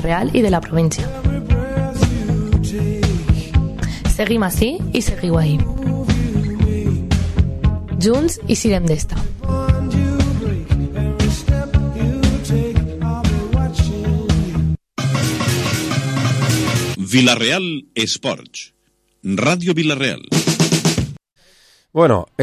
Vila-real i de la província. Seguim ací i seguiu ahí. Junts i sirem d'esta. Vila-real Esports. Ràdio Vila-real. Bueno,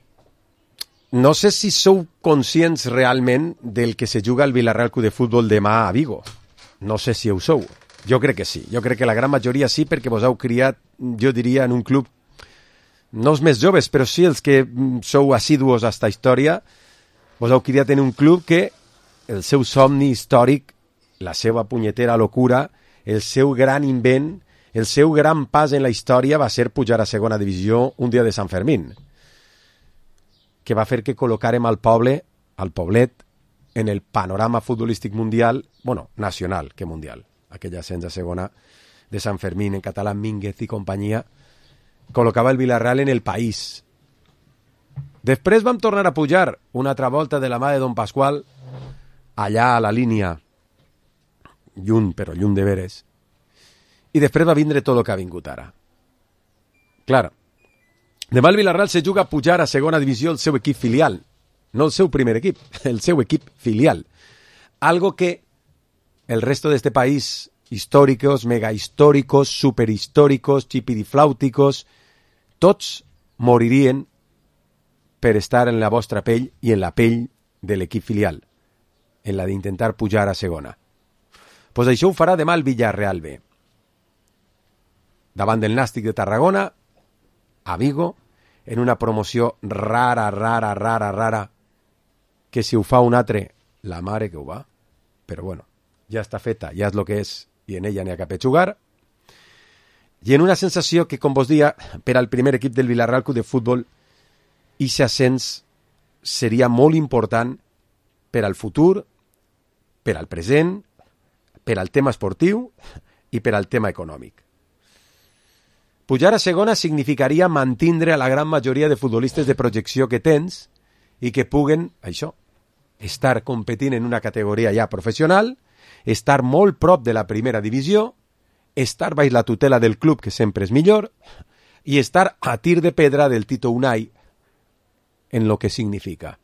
no sé si sou conscients realment del que se juga al Vila-real Club de Futbol demà a Vigo. No sé si ho sou. Jo crec que sí. Jo crec que la gran majoria sí, perquè vos heu criat, jo diria, en un club, no els més joves, però sí els que sou assidus a esta història, vos heu criat en un club que el seu somni històric, la seva punyetera locura, el seu gran invent, el seu gran pas en la història va ser pujar a segona divisió un dia de Sant Fermín, que va fer que col·locàrem al poble, al poblet, en el panorama futbolístic mundial, bueno, nacional que mundial. Aquella ascens a segona de Sant Fermín, en català, Mínguez i companyia, col·locava el Vila-real en el país. Després vam tornar a pujar una altra volta de la mà de Don Pasqual, allà a la línia, lluny, però lluny de veres, i després va vindre tot el que ha vingut ara. Clar, demà el Vila-real se juga a pujar a segona divisió el seu equip filial, no el seu primer equip, el seu equip filial. Algo que el resto de este país, históricos, megahistóricos, superhistóricos, chipidifláuticos, tots moririen per estar en la vostra pell i en la pell de l'equip filial, en la d'intentar pujar a segona. Pues això ho farà demà el Villarreal B. Davant del Nàstic de Tarragona, a Vigo, en una promoció rara, que si ho fa un altre, la mare que ho va. Però bueno, ja està feta, ja és el que és, i en ella n'hi ha que pechugar. I en una sensació que, com vos dia, per al primer equip del Vila-real Club de Futbol, ixe ascens seria molt important per al futur, per al present, per al tema esportiu i per al tema econòmic. Pujar a segona significaria mantindre a la gran majoria de futbolistes de projecció que tens i que puguen, això, estar competint en una categoria ja professional, estar molt prop de la primera divisió, estar baix la tutela del club, que sempre és millor, i estar a tir de pedra del Tito Unai en lo que significa.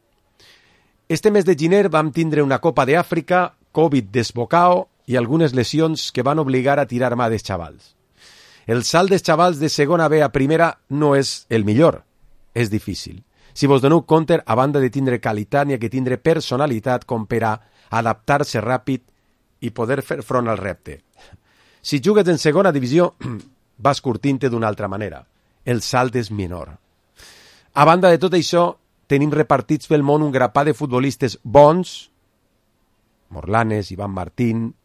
Este mes de gener vam tindre una Copa d'Àfrica, Covid desbocao i algunes lesions que van obligar a tirar mà dels xavals. El salt dels xavals de segona B a primera no és el millor, és difícil. Si vos doneu compte, a banda de tindre qualitat, n'hi ha que tindre personalitat com per a adaptar-se ràpid i poder fer front al repte. Si jugues en segona divisió, vas curtint-te d'una altra manera. El salt és menor. A banda de tot això, tenim repartits pel món un grapat de futbolistes bons, Morlanes, Iván Martín,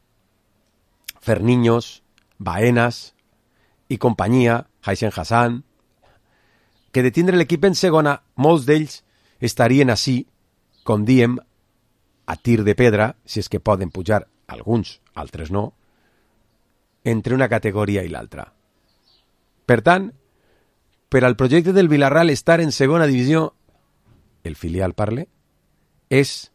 Ferniños, Baenas i companyia, Haisen Hassan, que de tindre l'equip en segona, molts d'ells estarien així, com diem, a tir de pedra, si és que poden pujar alguns, altres no, entre una categoria i l'altra. Per tant, per al projecte del Vila-real estar en segona divisió, el filial parle, és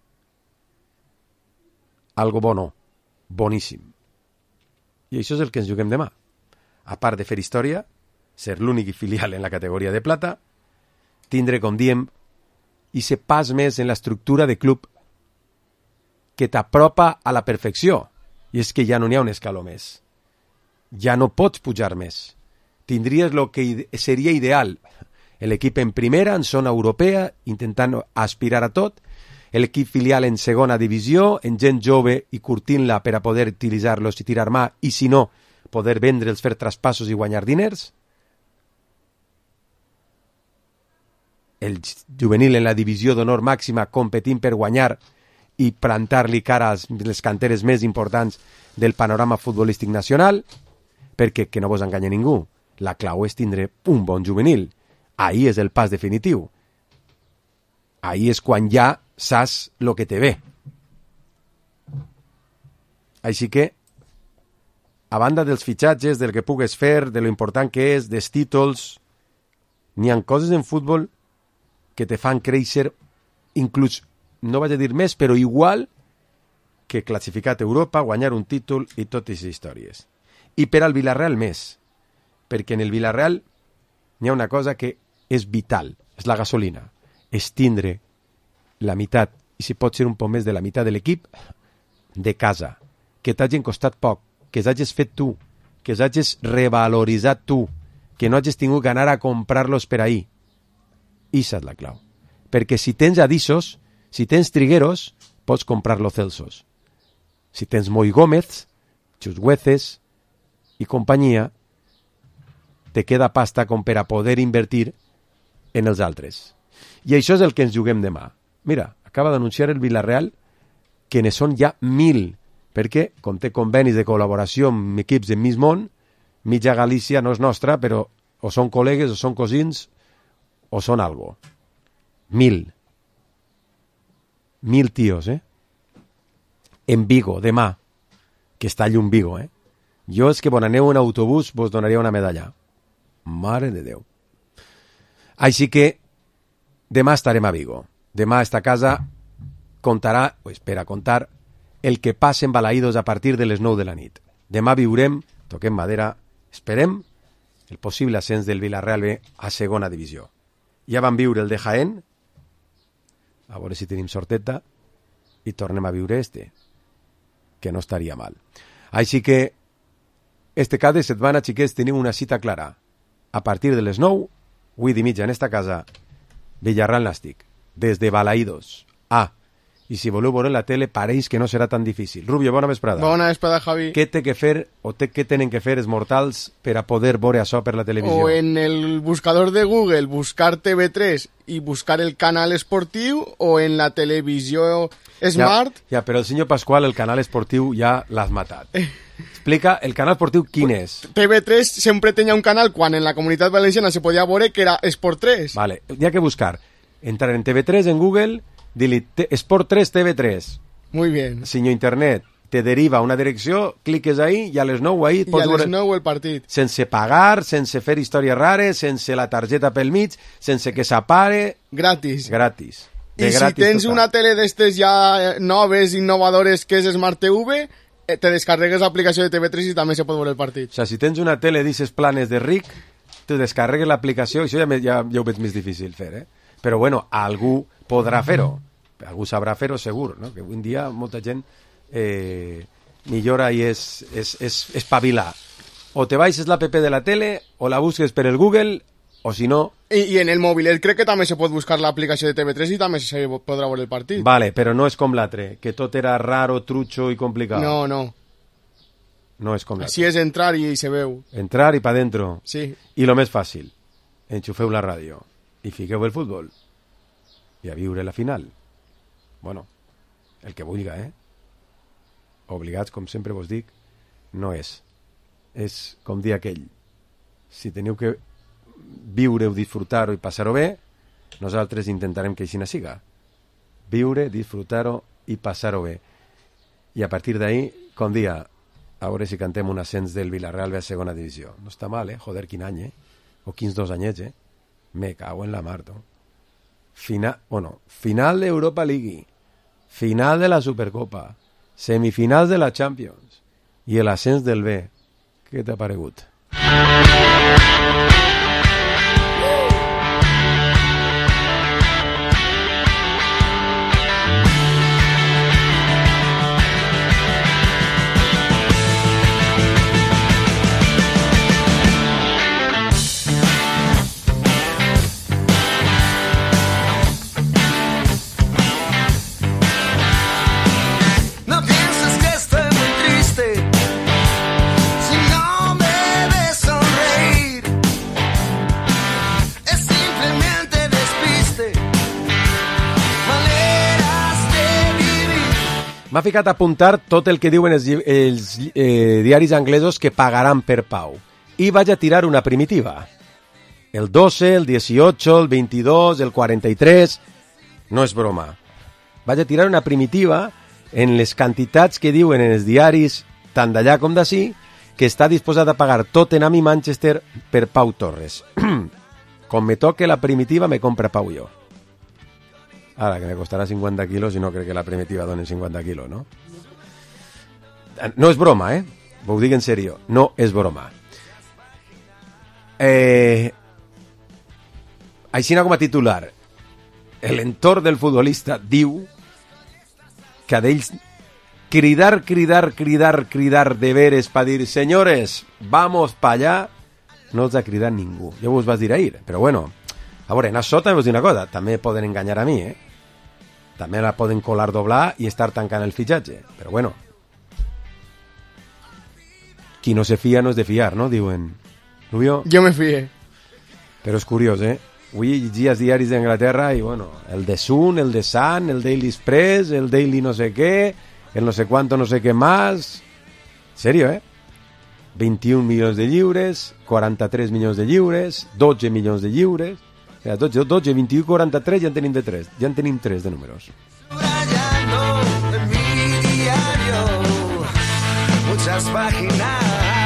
algo bono, boníssim. I això és el que ens juguem demà. A part de fer història, ser l'únic filial en la categoria de plata, tindre, com diem, i ser pas més en l'estructura de club que t'apropa a la perfecció. I és que ja no n'hi ha un escaló més. Ja no pots pujar més. Tindries el que seria ideal. L'equip en primera, en zona europea, intentant aspirar a tot, l'equip filial en segona divisió, en gent jove i curtint-la per a poder utilitzar-los i tirar mà, i si no, poder vendre'ls, fer traspassos i guanyar diners. El juvenil en la divisió d'honor màxima competint per guanyar i plantar-li cara a les canteres més importants del panorama futbolístic nacional, perquè, que no vos enganya ningú, la clau és tindre un bon juvenil. Ahí és el pas definitiu. Ahí és quan ja saps lo que te ve. Així que, a banda dels fitxatges, del que pugues fer, de lo important que és, dels títols, n'hi ha coses en futbol que te fan créixer, inclús, no vaig a dir més, però igual que classificat a Europa, guanyar un títol i totes les històries. I per al Villarreal més, perquè en el Villarreal hi ha una cosa que és vital, és la gasolina, és tindre la meitat, i si pot ser un poc més de la meitat de l'equip, de casa, que t'hagin costat poc, que s'hagis fet tu, que s'hagis revaloritzat tu, que no hagis tingut que anar a comprar-los per ahir. Ixa és la clau. Perquè si tens adissos, si tens trigueros, pots comprar-los Celsos. Si tens Moi Gómez, Chusgueces i companyia, te queda pasta com per a poder invertir en els altres. I això és el que ens juguem demà. Mira, acaba d'anunciar el Villarreal que ne són ja 1.000, perquè, com té convenis de col·laboració amb equips de mig món, mitja Galícia no és nostra, però o són col·legues, o són cosins, o són algo. 1.000. 1.000 tios, En Vigo, demà, que està llum Vigo, Jo és que quan aneu en autobús vos donaria una medalla. Mare de Déu. Així que demà estarem a Vigo. Demà esta casa contarà, o espera contar, el que passa en Balaïdos a partir de les 9 de la nit. Demà viurem, toquem madera, esperem el possible ascens del Villarreal B a segona divisió. Ja vam viure el de Jaén, a veure si tenim sorteta, i tornem a viure que no estaria mal. Així que este cap de setmana, xiquets, tenim una cita clara. A partir de les 9, 8:30 en esta casa, Villarreal Nàstic, des de Balaïdos. I si voleu veure en la tele, pareix que no serà tan difícil. Rubio, bona vesprada. Bona vesprada, Javi. Què té que fer, què tenen que fer els mortals per a poder veure això per la televisió? O en el buscador de Google buscar TV3 i buscar el canal esportiu, o en la televisió Smart. Ja, però el senyor Pasqual, el canal esportiu ja l'has matat. Explica, el canal esportiu quin és? TV3 sempre tenia un canal quan en la Comunitat Valenciana se podia veure que era Esport 3. Vale, hi ha que buscar. Entrar en TV3 en Google, dir-li Esport 3 TV3. Muy bien. Senyor internet, te deriva a una direcció, cliques ahí i a les 9 ahí... I a les 9 el partit. Sense pagar, sense fer històries rares, sense la targeta pel mig, sense que s'apare... Gratis. Gratis. I si tens total. Una tele d'estes ja noves, innovadores, que és Smart TV, te descarregues l'aplicació de TV3 i també se pot veure el partit. O sigui, si tens una tele d'ixes planes de ric, te descarregues l'aplicació, això ja ho veig més difícil fer, Però bueno, algú podrà fer-ho. Algú sabrà fer-ho segur, no? Que avui en dia molta gent millora i és espavilar. O te baixes l'app de la tele, o la busques per el Google, o si no... I en el mòbil crec que també se pot buscar l'aplicació de TV3 i també se podrà veure el partit. Vale, però no és com l'altre, que tot era raro, trucho i complicat. No. No és com l'altre. Si és entrar i se veu. Entrar i pa dentro. Sí. I lo més fàcil, enxufeu la ràdio i fiqueu el futbol i a viure la final. Bueno, el que vulga, Obligats, com sempre vos dic, no és. És com dir aquell. Si teniu que viure-ho, disfrutar-ho i passar-ho bé, nosaltres intentarem que així siga. Viure, disfrutar-ho i passar-ho bé. I a partir d'ahí, com dia, a veure si cantem un ascens del Villarreal a segona divisió. No està mal, Joder, quin any, O quins 2 anyets, Me cago en la mar, tu. Final d'Europa League, final de la Supercopa, semifinals de la Champions i l'ascens del B. Què t'ha paregut? M'ha ficat a apuntar tot el que diuen els diaris anglesos que pagaran per Pau. I vaig a tirar una primitiva. El 12, el 18, el 22, el 43... No és broma. Vaig a tirar una primitiva en les quantitats que diuen en els diaris, tant d'allà com d'ací, que està disposat a pagar Tottenham i Manchester per Pau Torres. Com me toque la primitiva, me compra Pau jo. Ara, que me costarà 50 quilos i no crec que la primitiva doni 50 quilos, no? No és broma, ho dic en sèrio, no és broma. Així com a titular, l'entorn del futbolista diu que d'ells cridar de veres per dir senyores, vamos pa allà, no els ha cridat ningú. Ja us vas dir ahir, però bueno, a veure, en això també us dic una cosa, també poden enganyar a mi, també la poden colar doblar i estar tancant el fitxatge, però bueno, qui no se fia no és de fiar, no? Diuen. Rubio? Jo me fié. Però és curiós, Avui llegia els diaris d'Anglaterra i, bueno, el de Sun, el de Sun, el Daily Express, el Daily no sé què, el no sé cuánto, no sé què más. Serio, 21 milions de lliures, 43 milions de lliures, 12 milions de lliures. O sea, 12, 21 i 43 ja en tenim de 3. Ja en tenim 3 de números. Muchas páginas.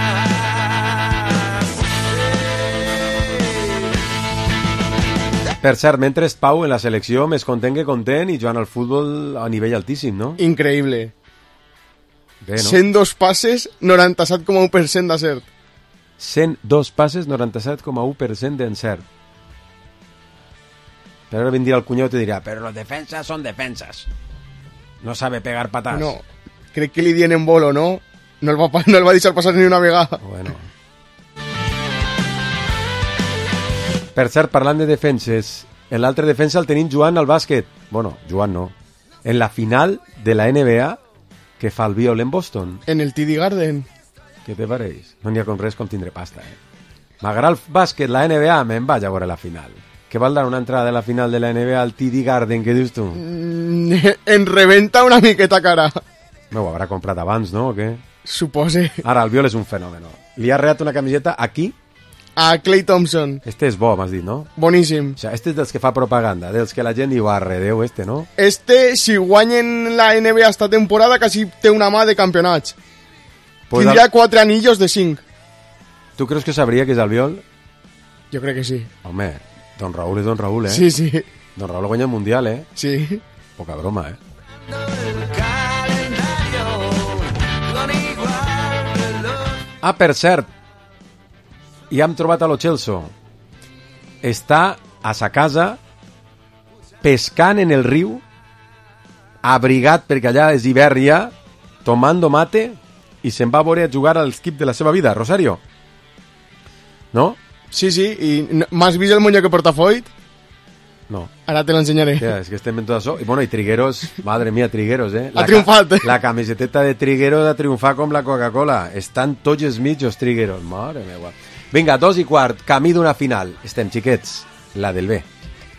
Per cert, mentre Pau en la selecció més content que content i jugant al futbol a nivell altíssim, no? Increïble. Bé, no? 102 passes, 97,1% d'acert. 102 passes, 97,1% d'encert. Però ara vindria el cunyau i te dirà, però los defensas son defensas. No sabe pegar patas. No, crec que li dien en bolo, no? No el va deixar passar ni una vegada. Bueno. Per cert, parlant de defenses, l'altre defensa el tenim jugant al bàsquet. Bueno, jugant no. En la final de la NBA que fa el Biol en Boston. En el TD Garden. Què te pareix? No n'hi ha com res com tindre pasta, M'agrada el bàsquet, la NBA, me'n vaig a veure la final. Què val dar una entrada de la final de la NBA al TD Garden, què dius tu? En rebenta una miqueta cara. Ho haurà comprat abans, no, o què? Supose. Ara, el Biol és un fenomen. Li ha reat una camiseta aquí. A Klay Thompson. Este és bo, m'has dit, no? Boníssim. O sigui, este és dels que fa propaganda, dels que la gent diu, arredeu, no? Si guanyen la NBA esta temporada, quasi té una mà de campionats. Pues tindria 4 anillos de 5. Tu creus que sabria que és el Biol? Jo crec que sí. Home, Don Raúl és Don Raúl, Sí, sí. Don Raúl guanya el Mundial, Sí. Poca broma, Ah, per cert, ja hem trobat a lo Celso. Està a sa casa pescant en el riu, abrigat perquè allà és hivern ja, tomando mate, i se'n va a veure a jugar al equip de la seva vida, Rosario. No? Sí, i m'has vist el monyo que porta Foyt? No. Ara te l'ensenyaré. Ja, és que estem en tot això. I bueno, i Trigueros, madre mía, Trigueros, Ha triomfat, La camiseteta de Trigueros ha triomfat com la Coca-Cola. Estan tots els mitjos Trigueros. Mare meva. Vinga, 2:15, camí d'una final. Estem, xiquets, la del B.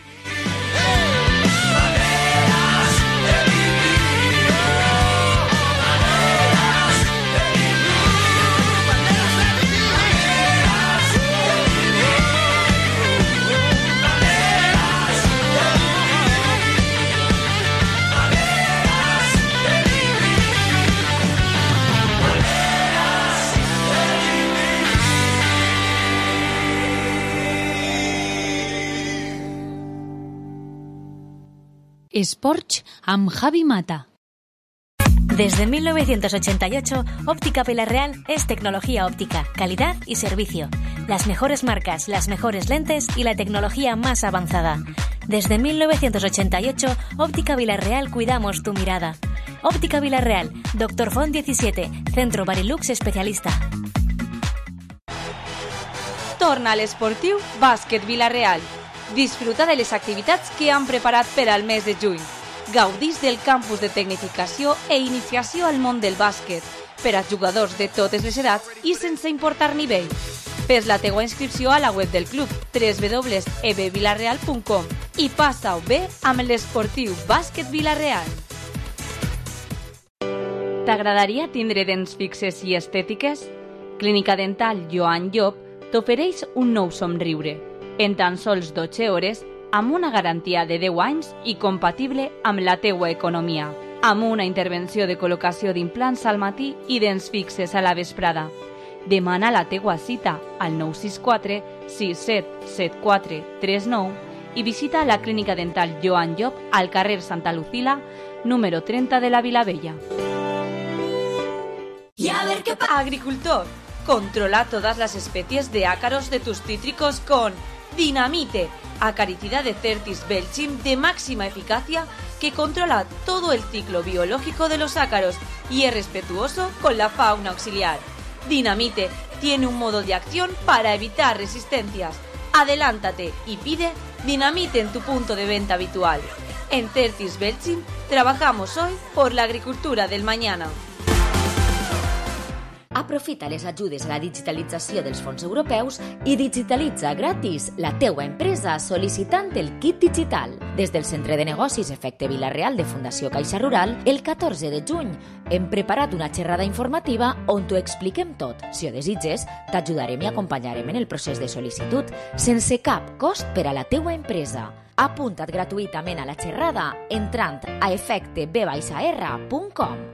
Esports amb Javi Mata. Desde 1988, Óptica Vilarreal es tecnología óptica, calidad y servicio. Las mejores marcas, las mejores lentes y la tecnología más avanzada. Desde 1988, Óptica Vilarreal cuidamos tu mirada. Óptica Vilarreal, Dr. Font 17, Centro Barilux especialista. Torna a l'esportiu Bàsquet Vilarreal. Disfruta de les activitats que han preparat per al mes de juny. Gaudís del campus de tecnificació e iniciació al món del bàsquet per a jugadors de totes les edats i sense importar nivell. Fes la teua inscripció a la web del club www.ebvilarreal.com i passa-ho bé amb l'esportiu Bàsquet Vilarreal. T'agradaria tindre dents fixes i estètiques? Clínica Dental Joan Llop t'ofereix un nou somriure. En tan sols 12 hores, amb una garantia de 10 anys i compatible amb la teua economia. Amb una intervenció de col·locació d'implants al matí i dents fixes a la vesprada. Demana la teua cita al 964 6774 39 i visita la Clínica Dental Joan Llop al carrer Santa Lucila, número 30 de la Vilavella. Agricultor, controla todas las especies de ácaros de tus cítricos con Dinamite, acaricida de Certis Belchim de máxima eficacia que controla todo el ciclo biológico de los ácaros y es respetuoso con la fauna auxiliar. Dinamite tiene un modo de acción para evitar resistencias. Adelántate y pide Dinamite en tu punto de venta habitual. En Certis Belchim trabajamos hoy por la agricultura del mañana. Aprofita les ajudes a la digitalització dels fons europeus i digitalitza gratis la teua empresa sol·licitant el kit digital. Des del Centre de Negocis Efecte Vila-real de Fundació Caixa Rural, el 14 de juny hem preparat una xerrada informativa on t'ho expliquem tot. Si ho desitges, t'ajudarem i acompanyarem en el procés de sol·licitud sense cap cost per a la teua empresa. Apunta't gratuïtament a la xerrada entrant a efecteb-r.com.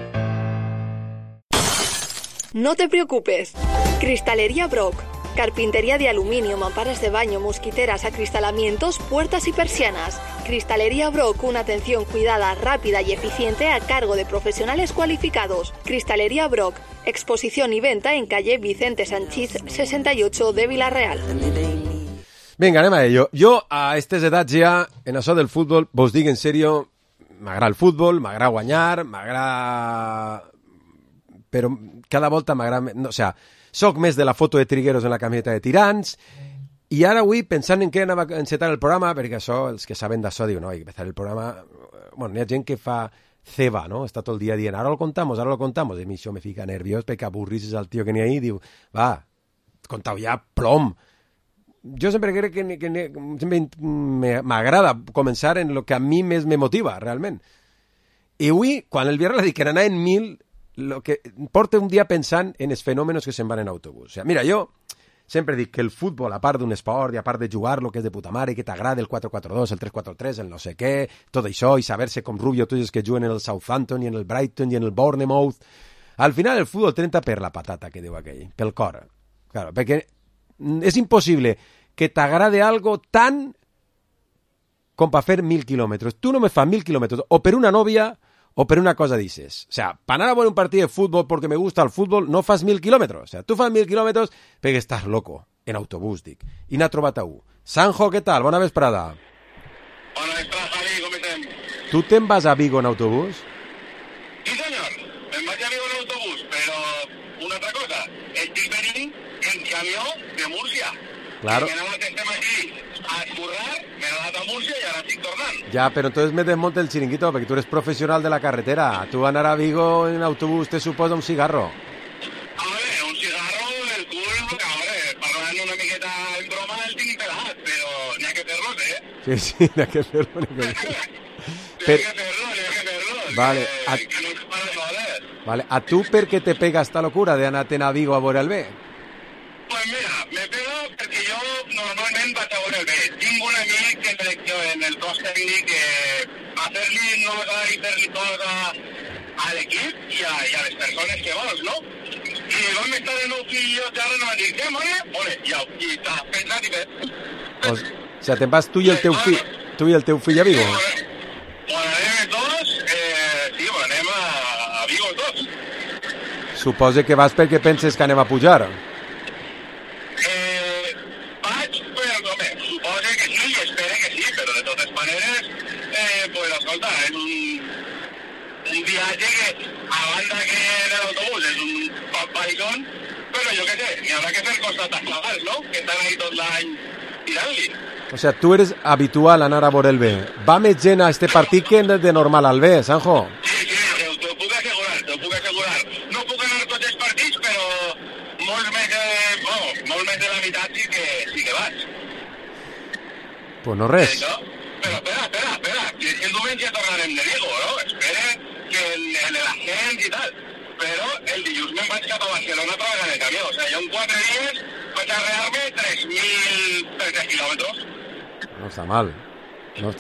No te preocupes. Cristalería Brock. Carpintería de aluminio, mamparas de baño, mosquiteras, acristalamientos, puertas y persianas. Cristalería Brock, una atención cuidada, rápida y eficiente a cargo de profesionales cualificados. Cristalería Brock. Exposición y venta en calle Vicente Sanchís 68 de Vila-real. Vinga, anem a ello. Jo, a aquestes edats ja, en això del futbol, vos dic en sèrio, m'agrada el futbol, m'agrada guanyar, m'agrada... però cada volta m'agrada... No, o sea, soc més de la foto de Trigueros en la camiseta de Tirants, i ara avui, pensant en què anava a encetar el programa, perquè això, els que saben d'això diuen, no, hay que empezar el programa... Bueno, hi ha gent que fa ceba, no? Està tot el dia dient, ara lo contamos, i a mi això me fica nerviós, perquè avorris el tio que n'hi ha ahí, diu, va, contau ja, plom. Jo sempre crec que sempre m'agrada començar en el que a mi més me motiva, realment. I avui, quan el Villarreal ha dit que n'anà en 1000, lo que porta un dia pensant en els fenòmenos que se'n van en autobús. O sea, mira, jo sempre dic que el futbol, a part d'un esport i a part de jugar-lo, que és de puta mare, que t'agrada el 4-4-2, el 3-4-3, el no sé què, tot això, i saber-se com Rubio, tots els que juguen en el Southampton, i en el Brighton, i en el Bournemouth... Al final el futbol t'entra per la patata, que diu aquell, pel cor. Claro, perquè és impossible que t'agrade algo tant com per fer 1.000 quilòmetres. Tu no me fas 1.000 quilòmetres, o per una nòvia o per una cosa dices. O sea, para anar a veure un partit de fútbol porque me gusta el fútbol, no fas 1.000 quilòmetres. O sea, tu fas 1.000 quilòmetres perquè estàs loco, en autobús, dic. I n'ha trobat a un. Sanjo, què tal? Bona vesprada. Bona vesprada, Javi, com estem? Tu te'n vas a Vigo en autobús? Sí, senyor. Me'n vaig a Vigo en autobús, però una altra cosa. Estic venint en camió de Múrcia. Claro. Me n'ha anat, estem aquí a escurrar, me n'ha anat a Múrcia i ara estic tornant. Ya, pero entonces me desmonte el chiringuito, porque tú eres profesional de la carretera. Tú anar a Vigo en autobús te suposa un cigarro. A veure, un cigarro, el cul, a veure, parlant una miqueta en broma, el tinc pelat, però n'hi ha que fer-los, eh? Sí, n'hi ha que fer-lo. Vale, que no se para soles. Vale, a tu per què te pega esta locura de anar-te'n a Vigo a veure el B? Pues mira, me pega perquè jo normalment vaig a veure el B. Tinc un amic que en el cos tècnic hacer-li nota i fer-li cosa a l'equip i a les persones que vols, no? I vam estar el meu fill i jo xerrant, vam dir, què, mare? Ole, i està pensat i fet. O sea, te'n vas tu i el teu fill a Vigo? Bueno, anem tots, sí, anem a Vigo tots. Suposa que vas perquè penses que anem a pujar. Vaig, però, home, suposa que sí, i espero que sí, però de totes maneres, pues, escolta, és un viatge que, a banda que en l'autobús és un paisón, però jo què sé, n'hi haurà que fer costat legals, no?, que estan ahí tot l'any tirant-li. O sea, tú eres habitual a anar a veure el B. Va més gent a este partit que de normal al B, Sanjo? Sí, t'ho puc assegurar. No puc anar a tots els partits, però molt més de la meitat sí que vaig. Pues no res. Però espera, el diumenge tornarem de Vigo, no? Espera que la gent i tal. Però el dilluns me'n vaig cap a Barcelona treballant el camió. O sigui, jo en 4 dies vaig arrear-me 3.300 quilòmetres. No està mal. No.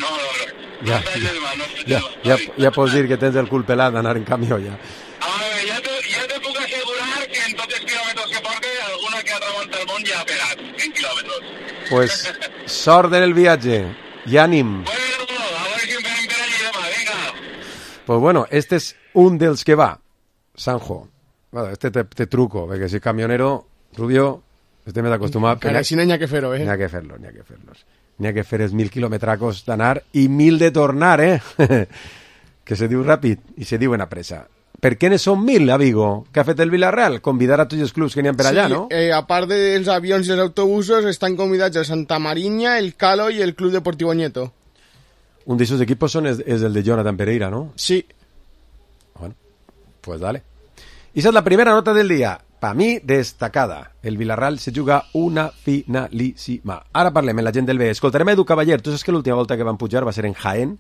Ja pots dir que tens el cul pelat d'anar en camió, ja. A veure, ja te puc assegurar que en tots els quilòmetres que porte, alguna que altra volta al món ja ha pegat en quilòmetres. Pues sort en el viatge i ànim. Bueno, a veure si em farem per allí demà, vinga. Pues bueno, este és un dels que va, Sanjo. Bueno, te truco, perquè si camionero, Rubio, estem acostumats... Però així n'hi ha que fer-ho, N'hi ha que fer-los. N'hi ha que fer els 1.000 quilometracos d'anar i 1.000 de tornar, que se diu ràpid i se diuen a pressa. Per què ne són 1.000 a Vigo? Què ha fet el Villarreal? Convidar a tots els clubs que n'hi ha per allà, no? A part dels avions i els autobusos, estan convidats el Santa Mariña, el Calo i el Club Deportivo Nieto. Un d'aquests equipos és el de Jonathan Pereira, ¿no? Sí. Bueno, pues dale. I esa és la primera nota del dia. Per mi, destacada. El Villarreal se juga una finalíssima. Ara parlem amb la gent del B. Escoltarem Edu Cavaller. Tu saps que l'última volta que van pujar va ser en Jaén?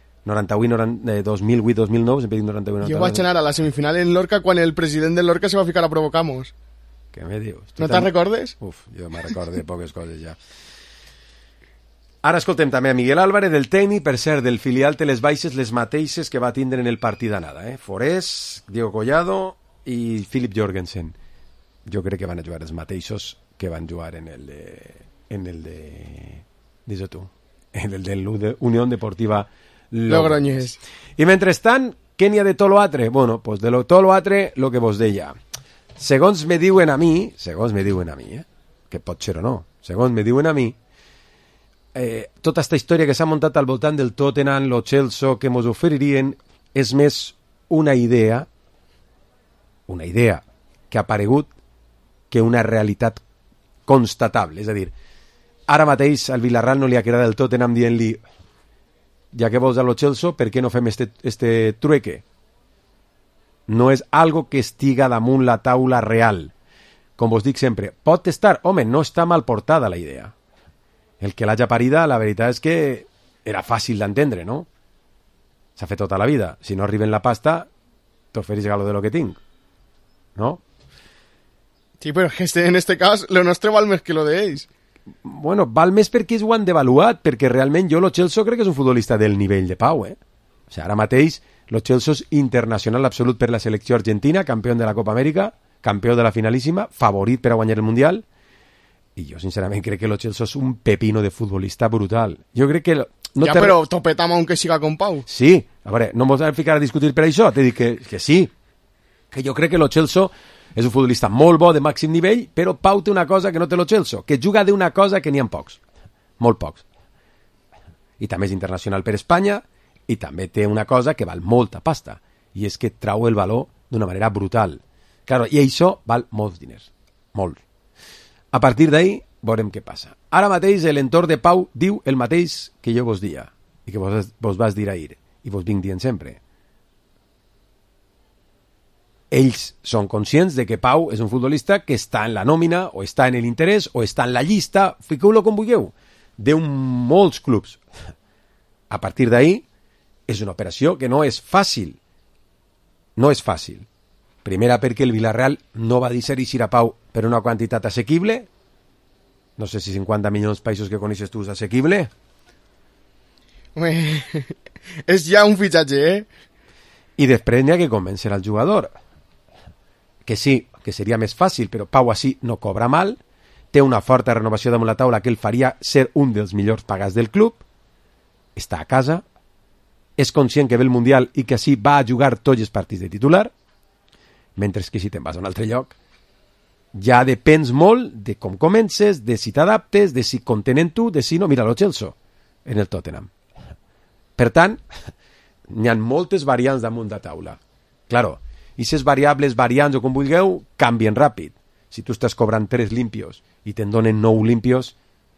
2008-2009, sempre dic 91. Jo vaig anar a la semifinal en Lorca quan el president de Lorca se va ficar a Provocamos. Què me dius? No te'n recordes? Uf, jo me recordo de poques coses ja. Ara escoltem també a Miguel Álvarez, del tècnic, per cert, del filial de les baixes, les mateixes que va tindre en el partit d'anada. Forés, Diego Collado i Philip Jorgensen. Jo crec que van a jugar els mateixos que van jugar en el de Dice tu. En el de Unión Deportiva Logroñés. I mentrestant, què n'hi ha de tot l'altre? Bueno, pues de tot l'altre, lo que vos deia. Segons me diuen a mi, que pot ser o no, segons me diuen a mi, tota aquesta història que s'ha muntat al voltant del Tottenham, lo Chelsea, que mos oferirien, és més una idea que ha aparegut que una realitat constatable. És a dir, ara mateix al Villarreal no li ha quedat el Tottenham dient-li ja que vols a lo Chelsea, per què no fem este trueque? No és algo que estiga damunt la taula real. Com vos dic sempre, pot estar, home, no està mal portada la idea. El que l'haja parida, la veritat és que era fàcil d'entendre, no? S'ha fet tota la vida. Si no arriben la pasta, t'oferís galo de lo que tinc. ¿No? Sí, però en este cas, lo nostre val més que lo d'ells. Bueno, val més perquè ells ho han devaluat, perquè realment jo lo Chelsea crec que és un futbolista del nivell de Pau, O sigui, ara mateix lo Chelsea és internacional absolut per la selecció argentina, campió de la Copa Amèrica, campió de la finalíssima, favorit per a guanyar el Mundial, i jo sincerament crec que lo Chelsea és un pepino de futbolista brutal. Jo crec que... No ja, però topetam aunque siga con Pau. Sí, a veure, no m'ho hem ficar a discutir per això, t'he dit que sí, que jo crec que lo Chelsea és un futbolista molt bo, de màxim nivell, però Pau té una cosa que no té lo Chelsea, que juga d'una cosa que n'hi ha pocs, molt pocs. I també és internacional per Espanya, i també té una cosa que val molta pasta, i és que trau el valor d'una manera brutal. Claro, i això val molts diners, molt. A partir d'ahí, veurem què passa. Ara mateix l'entorn de Pau diu el mateix que jo vos dia, i que vos vas dir ahir, i vos vinc dient sempre. Ells són conscients de que Pau és un futbolista que està en la nòmina, o està en l'interès, o està en la llista, fiqueu-lo com vulgueu, de molts clubs. A partir d'ahí, és una operació que no és fàcil. No és fàcil. Primera, perquè el Villarreal no va deixar a Pau per una quantitat assequible. No sé si 50 milions de països que coneixes tu és assequible. Home, és ja un fitxatge, I després n'hi ha que convèncer al jugador. Que sí, que seria més fàcil, però Pau així no cobra mal, té una forta renovació damunt la taula que el faria ser un dels millors pagats del club, està a casa, és conscient que ve el Mundial i que així va a jugar tots els partits de titular, mentre que si te'n vas a un altre lloc, ja depens molt de com comences, de si t'adaptes, de si contenen tu, de si no. Mira, lo Chelsea, en el Tottenham. Per tant, n'hi ha moltes variants damunt de taula. Claro, i aquestes variables, variants o com vulgueu, canvien ràpid. Si tu estàs cobrant 3 limpios i te'n donen 9 limpios,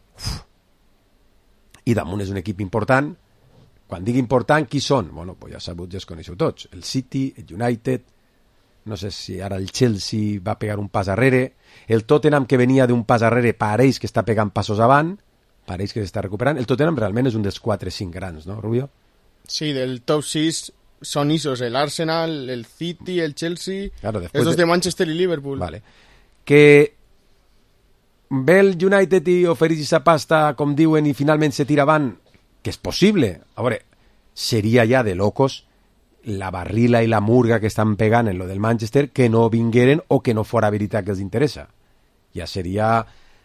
i damunt és un equip important. Quan dic important, qui són? Bueno, pues ja sabut, ja es coneixeu tots. El City, el United, no sé si ara el Chelsea va pegar un pas arrere, el Tottenham que venia d'un pas arrere pareix que està pegant passos avant, pareix que s'està recuperant. El Tottenham realment és un dels 4-5 grans, no, Rubio? Sí, del top 6 son esos, el Arsenal, el City, el Chelsea, claro, esos de Manchester y Liverpool. Vale. Que ve el United i ofereix aquesta pasta, com diuen, i finalment se tira avant, que és possible. A veure, seria ja de locos la barrila i la murga que estan pegant en lo del Manchester que no vingueren o que no fora veritat que els interessa. Ja seria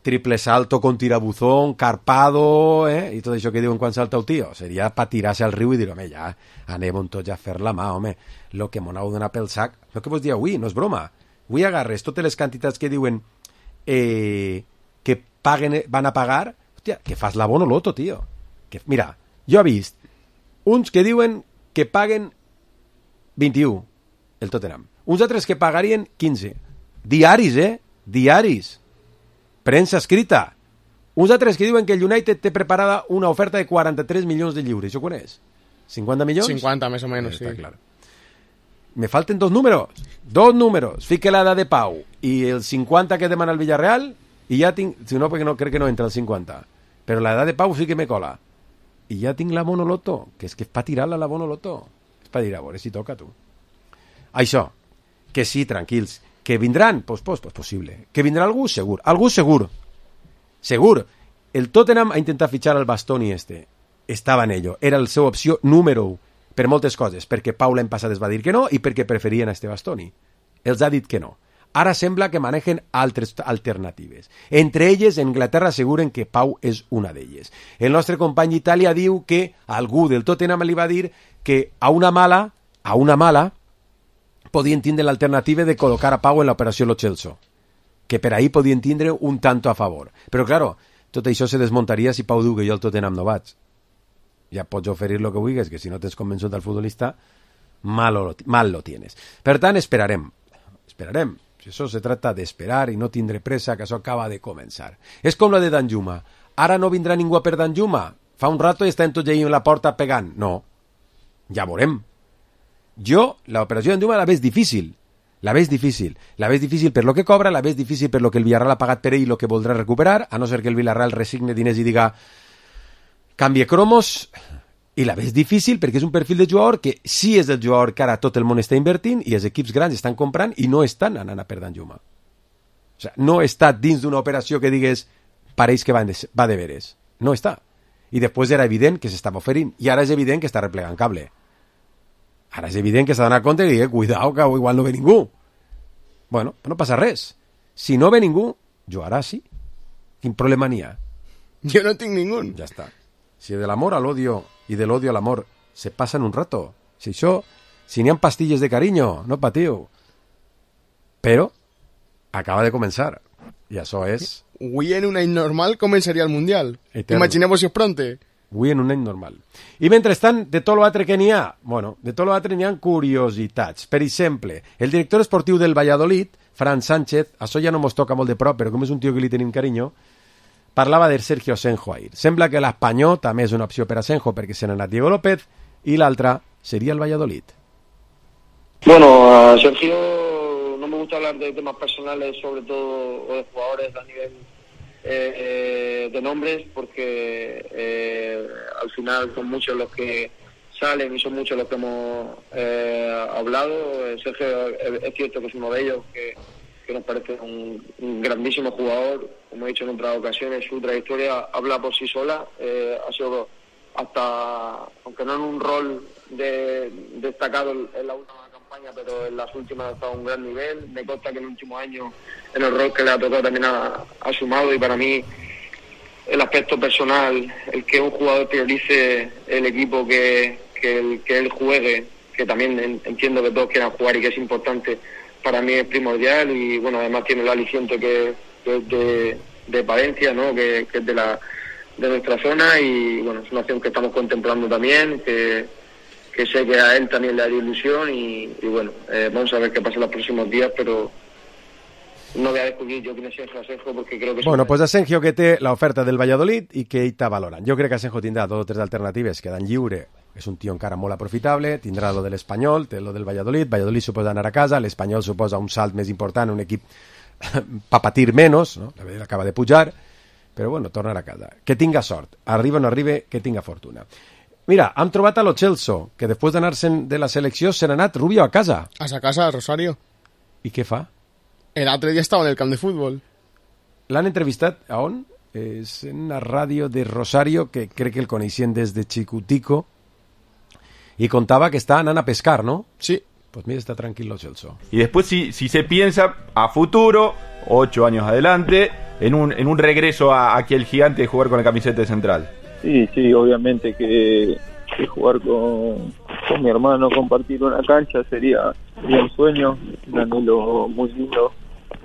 triple salto con tirabuzón, carpado, i tot això que diuen quan salta el tio. Seria per tirar-se al riu i dir, home, ja, anem tots a fer la mà, home. Lo que m'ho heu donat pel sac. No que vos dia avui, no és broma. Avui agarres totes les quantitats que diuen que paguen, van a pagar, hòstia, que fas la bonoloto, tio. Que, mira, jo he vist uns que diuen que paguen 21, el Tottenham. Uns altres que pagarien 15. Diaris, diaris. Premsa escrita. Uns altres que diuen que el United té preparada una oferta de 43 milions de lliures. Això quan és? 50 milions? 50, més o menys, sí. Clar. Me falten dos números. Fique la de Pau i el 50 que demana el Villarreal i ja tinc, si no, perquè no, crec que no entra el 50. Però la de Pau sí que me cola. I ja tinc la Bonoloto, que és per tirar-la la Bonoloto. És per dir, a veure si toca, tu. Això, que sí, tranquils. Que vindran? Pues possible. Que vindrà algú? Segur. Algú segur. Segur. El Tottenham ha intentat fitxar el Bastoni Estava en ello. Era la seva opció número 1. Per moltes coses. Perquè Pau l'any passat es va dir que no i perquè preferien este Bastoni. Els ha dit que no. Ara sembla que manegen altres alternatives. Entre elles, en Anglaterra asseguren que Pau és una d'elles. El nostre company d'Itàlia diu que algú del Tottenham li va dir que a una mala podien tindre l'alternativa de col·locar a Pau en l'operació Lo Celso, que per ahí podien tindre un tanto a favor. Però, claro, tot això se desmuntaria si Pau diu que jo al Tottenham no vaig. Ja pots oferir lo que vulguis, que si no t'has convençut del futbolista, mal lo tienes. Per tant, esperarem. Si això se trata d'esperar i no tindre pressa, que això acaba de començar. És com lo de Danjuma. Ara no vindrà ningú per Danjuma. Fa un rato i estem tots allà en la porta pegant. No. Ja veurem. Jo, l'operació d'Anduma la veig difícil. La veig difícil per lo que cobra, la veig difícil per lo que el Villarreal ha pagat per ell i lo que voldrà recuperar, a no ser que el Villarreal resigne diners i diga canvie cromos, i la veig difícil perquè és un perfil de jugador que sí és el jugador que ara tot el món està invertint i els equips grans estan comprant i no estan anant a per Danjuma. O sigui, no està dins d'una operació que digues pareix que va de veres. No està. I després era evident que s'estava oferint i ara és evident que està replegant cable. Ara és evident que s'ha donat compte i cuidao, que igual no ve ningú. Bueno, no passa res. Si no ve ningú, jugarà sí. Quin problema n'hi ha? Jo no tinc ningú. Ja està. Si de l'amor a l'odio i de l'odio a l'amor se passen un rato, si n'hi ha pastilles de carinyo, no patiu. Però acaba de començar. I això és... Avui en un any normal començaria el Mundial. Imagineu-vos si és pronte. Avui en un any normal. I mentrestant, de tot l'altre que n'hi ha? Bueno, de tot l'altre n'hi ha curiositats. Per exemple, el director esportiu del Valladolid, Fran Sánchez, això ja no mos toca molt de prop, però com és un tio que li tenim carinyo, parlava de Sergio Asenjo ahir. Sembla que l'Espanyol també és una opció per Asenjo perquè se n'ha anat Diego López i l'altra seria el Valladolid. Bueno, Sergio, no me gusta hablar de temas personales, sobre todo o de jugadores a nivel de nombres, porque al final son muchos los que salen y son muchos los que hemos hablado. Sergio es cierto que es uno de ellos, que nos parece un grandísimo jugador. Como he dicho en otras ocasiones, su trayectoria habla por sí sola. Ha sido hasta, aunque no en un rol destacado en la última campaña, pero en las últimas ha estado a un gran nivel. Me consta que en el último año, en el rol que le ha tocado, también ha sumado, y para mí el aspecto personal, el que un jugador priorice el equipo que él juegue, que también entiendo que todos quieran jugar y que es importante, para mí es primordial. Y bueno, además tiene el aliciente que es de Palencia, ¿no? que es de nuestra zona, y bueno, es una opción que estamos contemplando también, que sé que a él también le haría ilusión, y bueno, vamos a ver qué pasa en los próximos días, pero no voy a descubrir yo quién es Sergio Asenjo, porque creo que... Bueno, pues Asenjo, que té l'oferta del Valladolid i que ell està valorant. Jo crec que Asenjo tindrà dos o tres alternatives, quedant lliure. És un tio encara molt aprofitable, tindrà lo de l'Espanyol, té lo del Valladolid suposa anar a casa, l'Espanyol suposa un salt més important, un equip pa patir menys, no? La veritat acaba de pujar, però bueno, tornar a casa. Que tinga sort, arriba o no arribe, que tinga fortuna. Mira, hem trobat a Lo Celso, que després d'anar-se'n de la selecció se n'ha anat Rubio a casa. A sa casa, a Rosario. I què fa? L'altre dia estava en el camp de futbol. L'han entrevistat a on? És en una ràdio de Rosario, que crec que el coneixien des de Chicutico, y contaba que está anant a pescar, ¿no? Sí. Pues mira, está tranquilo Celso. Y después si se piensa a futuro, 8 años adelante, en un regreso aquí el Gigante, jugar con la camiseta de Central. Sí, obviamente que jugar con mi hermano, compartir una cancha sería un sueño, un anhelo muy lindo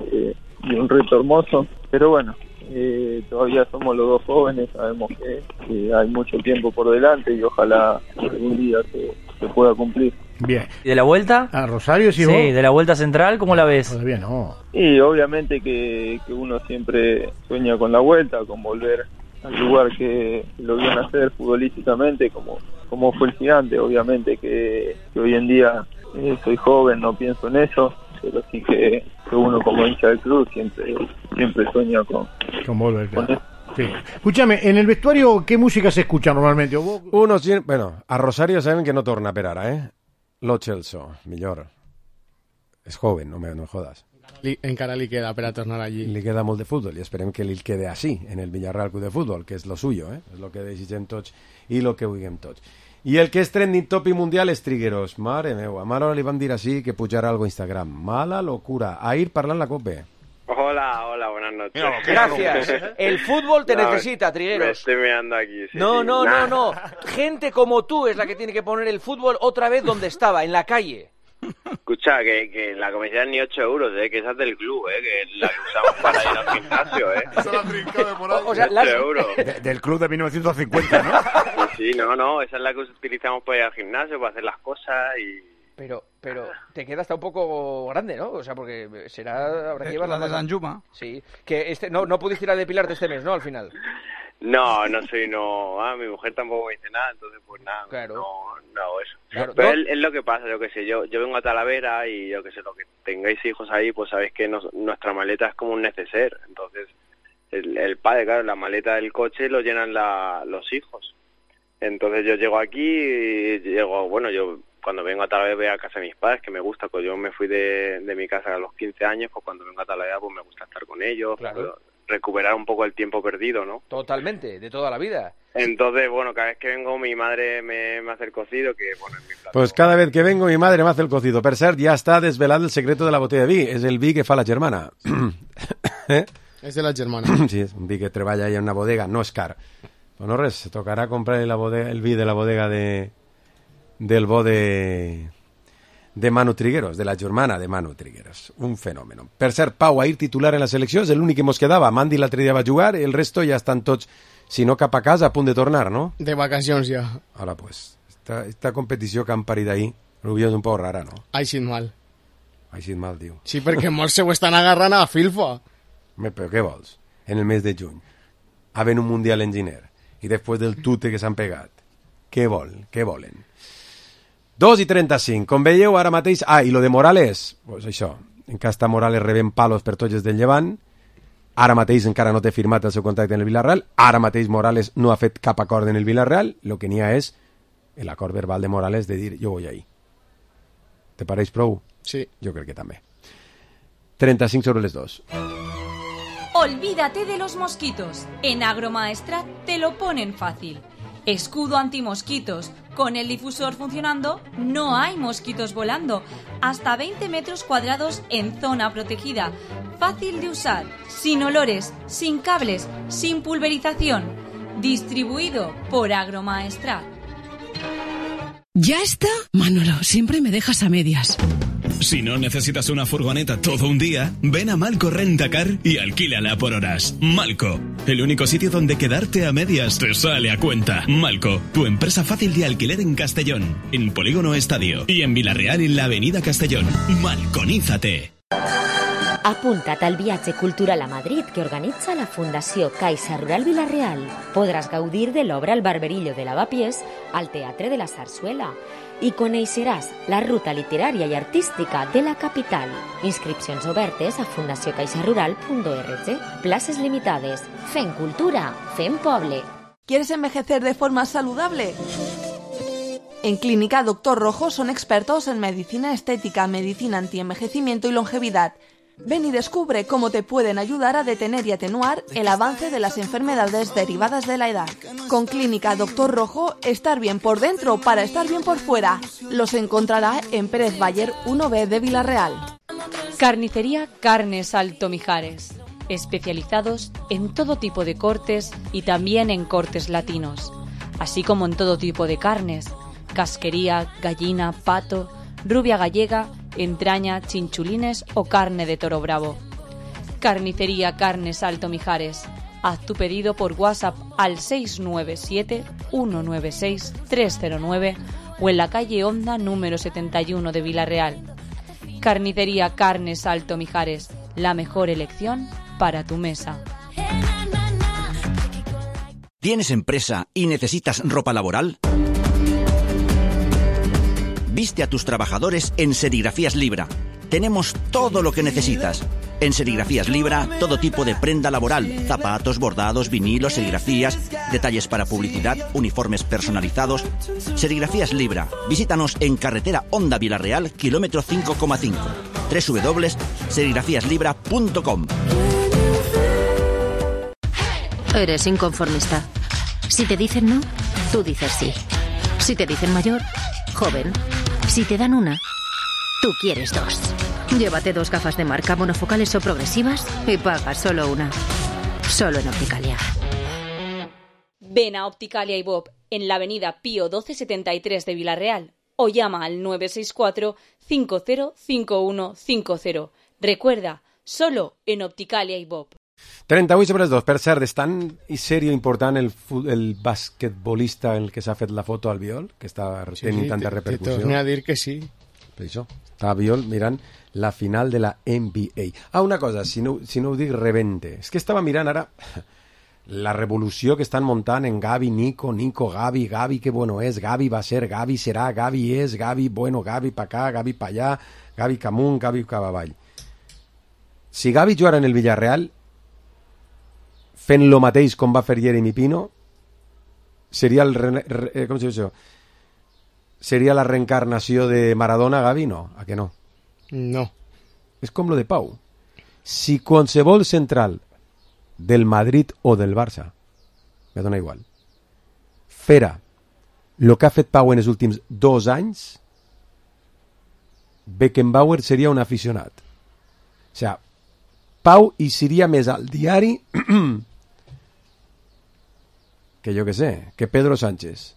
y un reto hermoso, pero bueno, todavía somos los dos jóvenes, sabemos que hay mucho tiempo por delante y ojalá algún día se pueda cumplir. Bien. ¿Y de la vuelta? ¿A Rosario sí, vos? De la vuelta Central, ¿cómo la ves? Todavía no. Y obviamente que uno siempre sueña con la vuelta, con volver al lugar que lo vio nacer futbolísticamente, como fue el Gigante. Obviamente que hoy en día soy joven, no pienso en eso, pero sí que uno como hincha del club siempre sueña con volver. Con eso. Sí. Escúchame, en el vestuario, ¿qué música se escucha normalmente? Bueno, a Rosario saben que no torna per ara, Lo Celso, millor. És joven, no me jodas. Encara li queda per a tornar allí. Li queda molt de futbol i esperem que li quede així, en el Villarreal Club de Futbol, que és lo suyo, és lo que desitgem tots i lo que vulguem tots. I el que és trending topic mundial és Trigueros. Mare meva, a Mara li van dir així que pujarà algo a Instagram. Mala locura. A ir parlant la COPE. Hola, buenas noches. Gracias. El fútbol te necesita, Trigueros. Me estoy mirando aquí. Sí, No. Gente como tú es la que tiene que poner el fútbol otra vez donde estaba, en la calle. Escucha, que la comisión ni 8 euros, que esa es del club, que es la que usamos para ir al gimnasio, Esa la trincada de por ahí. O sea, 8 euros. Del club de 1950, ¿no? Sí, no, esa es la que utilizamos para ir al gimnasio, para hacer las cosas y... Pero te queda hasta un poco grande, ¿no? O sea, porque habrá que llevar la de San Juma. Sí, que no pudiste ir a depilarte este mes, ¿no? Al final. No, mi mujer tampoco me dice nada, entonces pues nada, claro. no hago eso. Claro, pero es lo que pasa, yo que sé, yo vengo a Talavera y yo que sé, lo que tengáis hijos ahí, pues sabéis que nuestra maleta es como un neceser, entonces el padre, claro, la maleta del coche lo llenan los hijos. Entonces yo llego aquí y yo cuando vengo a Talavera voy a casa de mis padres, que me gusta, pues yo me fui de mi casa a los 15 años, pues cuando vengo a Talavera pues me gusta estar con ellos, claro. Recuperar un poco el tiempo perdido, ¿no? Totalmente, de toda la vida. Entonces, bueno, cada vez que vengo mi madre me hace el cocido, que bueno, es mi plato. Pues cada vez que vengo mi madre me hace el cocido. Per cert, ja està desvelat el secreto de la botella de vi. És el vi que fa la germana. És de la germana. Sí, és un vi que treballa allà en una bodega. No és car. Però no res, tocarà comprar el vi de la bodega del bo de Manu Trigueros, de la germana de Manu Trigueros. Un fenòmeno. Per cert, Pau, ahir titular en la selecció, és l'únic que mos quedava. Mandi l'altre dia va jugar, el resto ja estan tots, si no cap a casa, a punt de tornar, no? De vacacions ja. Ara, pues, esta competició que han parit ahir, és un poc rara, no? Ha eixit mal. Ha eixit mal, diu. Sí, perquè molts se ho estan agarrant a Filfa. Però què vols? En el mes de juny, havent un Mundial en Giner, i després del tute que s'han pegat. Què volen? 2:35. Com veieu, ara mateix... i lo de Morales, pues això, en cas està Morales rebent palos per tots els del Llevant, ara mateix encara no té firmat el seu contracte en el Villarreal, ara mateix Morales no ha fet cap acord en el Villarreal, lo que n'hi ha és l'acord verbal de Morales de dir, jo voy ahí. Te pareix prou? Sí. Jo crec que també. 35 sobre les 2. Olvídate de los mosquitos. En Agromaestrat te lo ponen fácil. Escudo antimosquitos. Con el difusor funcionando, no hay mosquitos volando. Hasta 20 metros cuadrados en zona protegida. Fácil de usar, sin olores, sin cables, sin pulverización. Distribuido por Agromaestrat. ¿Ya está? Manolo, siempre me dejas a medias. Si no necesitas una furgoneta todo un día, ven a Malco Rentacar y alquílala por horas. Malco, el único sitio donde quedarte a medias te sale a cuenta. Malco, tu empresa fácil de alquiler en Castellón, en Polígono Estadio y en Villarreal en la Avenida Castellón. Malconízate. Apunta't al viatge cultural a Madrid que organitza la Fundació Caixa Rural Villarreal. Podràs gaudir de l'obra El Barberillo de Lavapiés al Teatre de la Zarzuela i coneixeràs la ruta literària i artística de la capital. Inscripcions obertes a fundaciocaixarural.org. Places limitades. Fem cultura, fem poble. ¿Quieres envejecer de forma saludable? En Clínica Doctor Rojo son expertos en medicina estética, medicina antienvejecimiento y longevidad. Ven y descubre cómo te pueden ayudar a detener y atenuar el avance de las enfermedades derivadas de la edad. Con Clínica Doctor Rojo, estar bien por dentro para estar bien por fuera. Los encontrará en Pérez Bayer 1B de Villarreal. Carnicería Carnes Alto Mijares. especializados en todo tipo de cortes y también en cortes latinos, así como en todo tipo de carnes, casquería, gallina, pato, rubia gallega, entraña, chinchulines o carne de toro bravo. Carnicería Carnes Alto Mijares. Haz tu pedido por WhatsApp al 697-196-309 o en la calle Honda número 71 de Vilarreal. Carnicería Carnes Alto Mijares, la mejor elección para tu mesa. ¿Tienes empresa y necesitas ropa laboral? Viste a tus trabajadores en Serigrafías Libra. Tenemos todo lo que necesitas. En Serigrafías Libra, todo tipo de prenda laboral, zapatos, bordados, vinilos, serigrafías, detalles para publicidad, uniformes personalizados. Serigrafías Libra. Visítanos en carretera Honda Vilarreal, kilómetro 5,5. www.serigrafíaslibra.com. Eres inconformista. Si te dicen no, tú dices sí. Si te dicen mayor, joven. Si te dan una, tú quieres dos. Llévate 2 gafas de marca monofocales o progresivas y paga solo una. Solo en Opticalia. Ven a Opticalia y Bob en la avenida Pío 1273 de Vilarreal o llama al 964 505150. Recuerda, solo en Opticalia y Bob. 38 sobre les 2. Per cert, és tan i sèrio important el basquetbolista en el que s'ha fet la foto al Biol, que està tenint tanta repercussió. Te torne a dir que sí. Per això, està Biol mirant la final de la NBA. Una cosa, si no ho dic, rebente. És que estava mirant ara la revolució que estan muntant en Gavi, Nico, Gavi, que bueno és, Gavi va ser, Gavi serà, Gavi és, Gavi, bueno, Gavi pa acá, Gavi pa allà, Gavi camunt, Gavi cap avall. Si Gavi jugara en el Villarreal fent lo mateix com va fer Jeremy Pino, seria com si diu, seria la reencarnació de Maradona, Gavi? No, a que no? No. És com lo de Pau. Si qualsevol central del Madrid o del Barça, me dona igual, fera lo que ha fet Pau en els últims 2 anys, Beckenbauer seria un aficionat. O sigui, Pau hi seria més al diari que jo que sé, que Pedro Sánchez.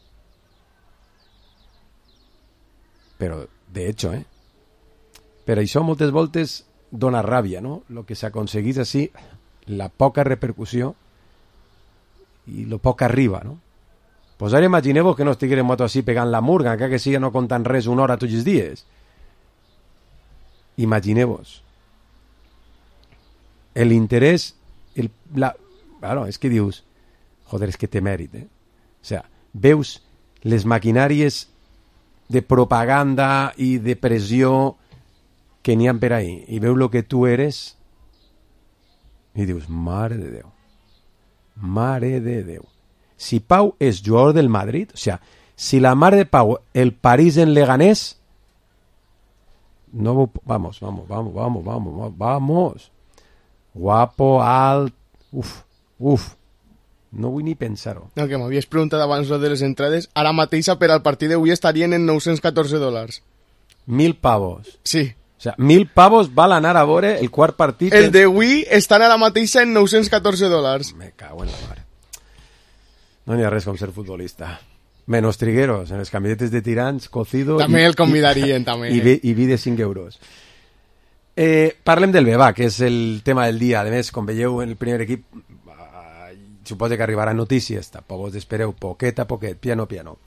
Però, de hecho, per això moltes voltes dona ràbia, no? Lo que s'aconseguís així, la poca repercussió i lo poc arriba, no? Pues ara imagineu que no estiguérem moto així pegant la murga, que siga no contant res una hora tots els dies. Imagineu-vos. L'interès, claro, és que dius, joder, és que té mèrit, O sea, veus les maquinàries de propaganda i de pressió que n'hi ha per ahí, i veus lo que tu eres, i dius, mare de Déu. Mare de Déu. Si Pau és jugador del Madrid, o sea, si la mare de Pau, el París en Leganés, no, vamos. Guapo, alt, uf. No vull ni pensar-ho. No, que m'havies preguntat abans lo de les entrades. Ara mateix per al partit d'avui estarien en $914. 1.000 pavos. Sí. O sea, 1.000 pavos val anar a veure el quart partit. El d'avui estan ara mateix en $914. Me cago en la mare. No n'hi ha res com ser futbolista. Menos Trigueros, en les camisetes de tirants, cocido... També el convidarien, també. I vi de 5 euros. Parlem del BBA, que és el tema del dia. A més, com veieu, en el primer equip suposo que arribaran notícies. Tampoc us espereu, poquet a poquet, piano.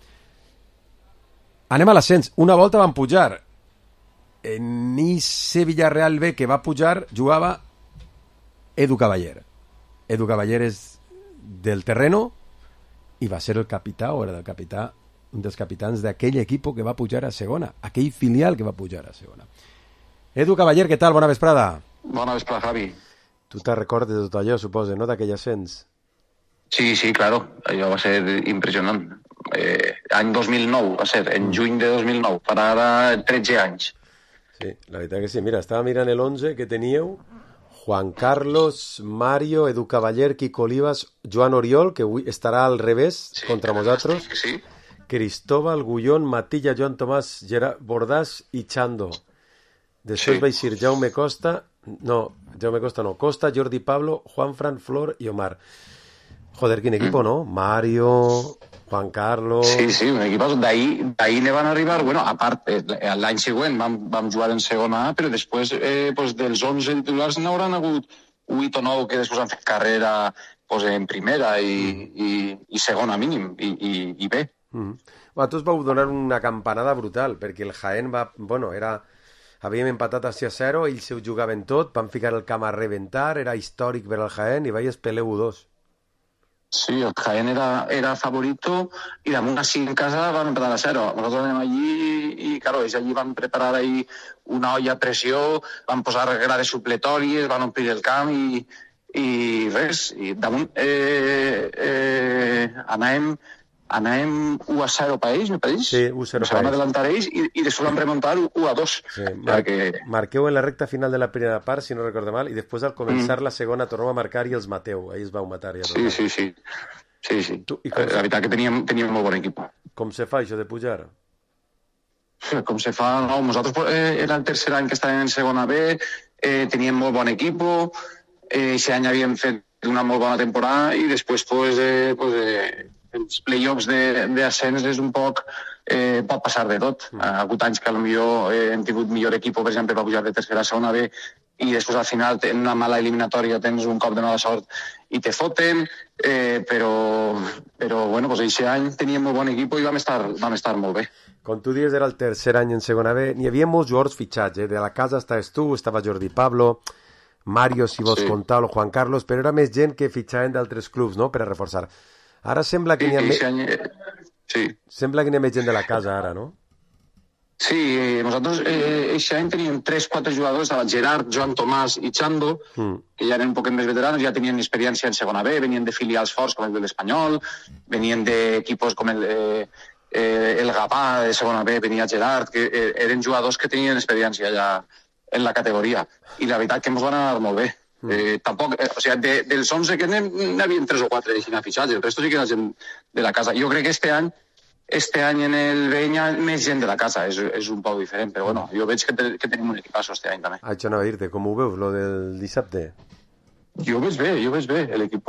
Anem a l'ascens. Una volta van pujar. En Nice Villarreal B, que va pujar, jugava Edu Cavaller. Edu Cavaller és del terreno i va ser el capità, o era del capità, un dels capitans d'aquell equip que va pujar a segona, aquell filial que va pujar a segona. Edu Cavaller, què tal? Bona vesprada. Bona vesprada, Javi. Tu te'n recordes de tot allò, suposo, no? D'aquell ascens. Sí, claro. Allò va ser impressionant. Any 2009, va ser, en juny de 2009, farà ara 13 anys. Sí, la veritat que sí. Mira, estava mirant el 11 que teníeu. Juan Carlos, Mario, Edu Cavaller, Quico Olivas, Joan Oriol, que avui estarà al revés contra nosaltres. Sí. Cristóbal, Gullón, Matilla, Joan Tomàs, Gerard Bordàs i Chando. Després va eixir Jaume Costa, no, Jaume Costa no. Costa, Jordi Pablo, Juanfran, Flor i Omar. Joder, quin equipo, no? Mario, Juan Carlos... Sí, un equip d'ahir ne van arribar, bueno, a part, l'any següent vam jugar en segona A, però després dels 11 titulars n'hauran hagut 8 o 9 que després han fet carrera en primera i segona mínim, i bé. Vosaltres vau donar una campanada brutal, perquè el Jaén va... Bueno, havíem empatat a 6-0, ells ho jugaven tot, van ficar el camp a reventar, era històric per al Jaén, i veies peleu 2. Sí, el Jaén era favorito y damunt así en casa van empatar a 0. Nosotros anem allí y claro, ells allí van preparar ahí una olla a pressió, van posar grades supletòries, van omplir el camp i res. I damunt anàvem 1-0 per ells, me pareix? Sí, 1-0 se van adelantar ells i després van remuntar 1-2. Sí, marqueu en la recta final de la primera part, si no recordo mal, i després al començar la segona torneu a marcar i els mateu. Ahí es vau matar. Ja sí. La veritat que teníem molt bon equip. Com se fa això de pujar? Com se fa? No, nosaltres era el tercer any que estàvem en segona B, teníem molt bon equip, aquest any havíem fet una molt bona temporada i després els play-offs d'ascens és un poc... pot passar de tot. Ha hagut anys que potser hem tingut millor equip, per exemple, per pujar de tercera a segona B i després al final en una mala eliminatòria tens un cop de mala sort i te foten, però bueno, aquest any teníem molt bon equip i vam estar molt bé. Com tu dius, era el tercer any en segona B, n'hi havia molts jugadors fitxats, de la casa estaves tu, estava Jordi Pablo, Mario, si vols contar, o Juan Carlos, però era més gent que fitxaven d'altres clubs, no?, per a reforçar. Ara sembla que n'hi ha sembla que n'hi ha més gent de la casa, ara, no? Sí, nosaltres aquest any teníem 3-4 jugadors, estava Gerard, Joan Tomàs i Chando, que ja eren un poc més veteranos, ja tenien experiència en segona B, venien de filials forts com el de l'Espanyol, venien d'equipos com el Gavà de segona B, venia Gerard, que eren jugadors que tenien experiència ja en la categoria. I la veritat que ens van anar molt bé. Tampoc, o sigui, dels 11 que n'havien 3 o 4 així fitxats, el resto sí que era gent de la casa. Jo crec que este any en el B hi ha més gent de la casa, és un poc diferent, però bueno, jo veig que tenim un equipasso este any també. Això no va dir-te, com ho veus, lo del dissabte? Jo ho veig bé, l'equip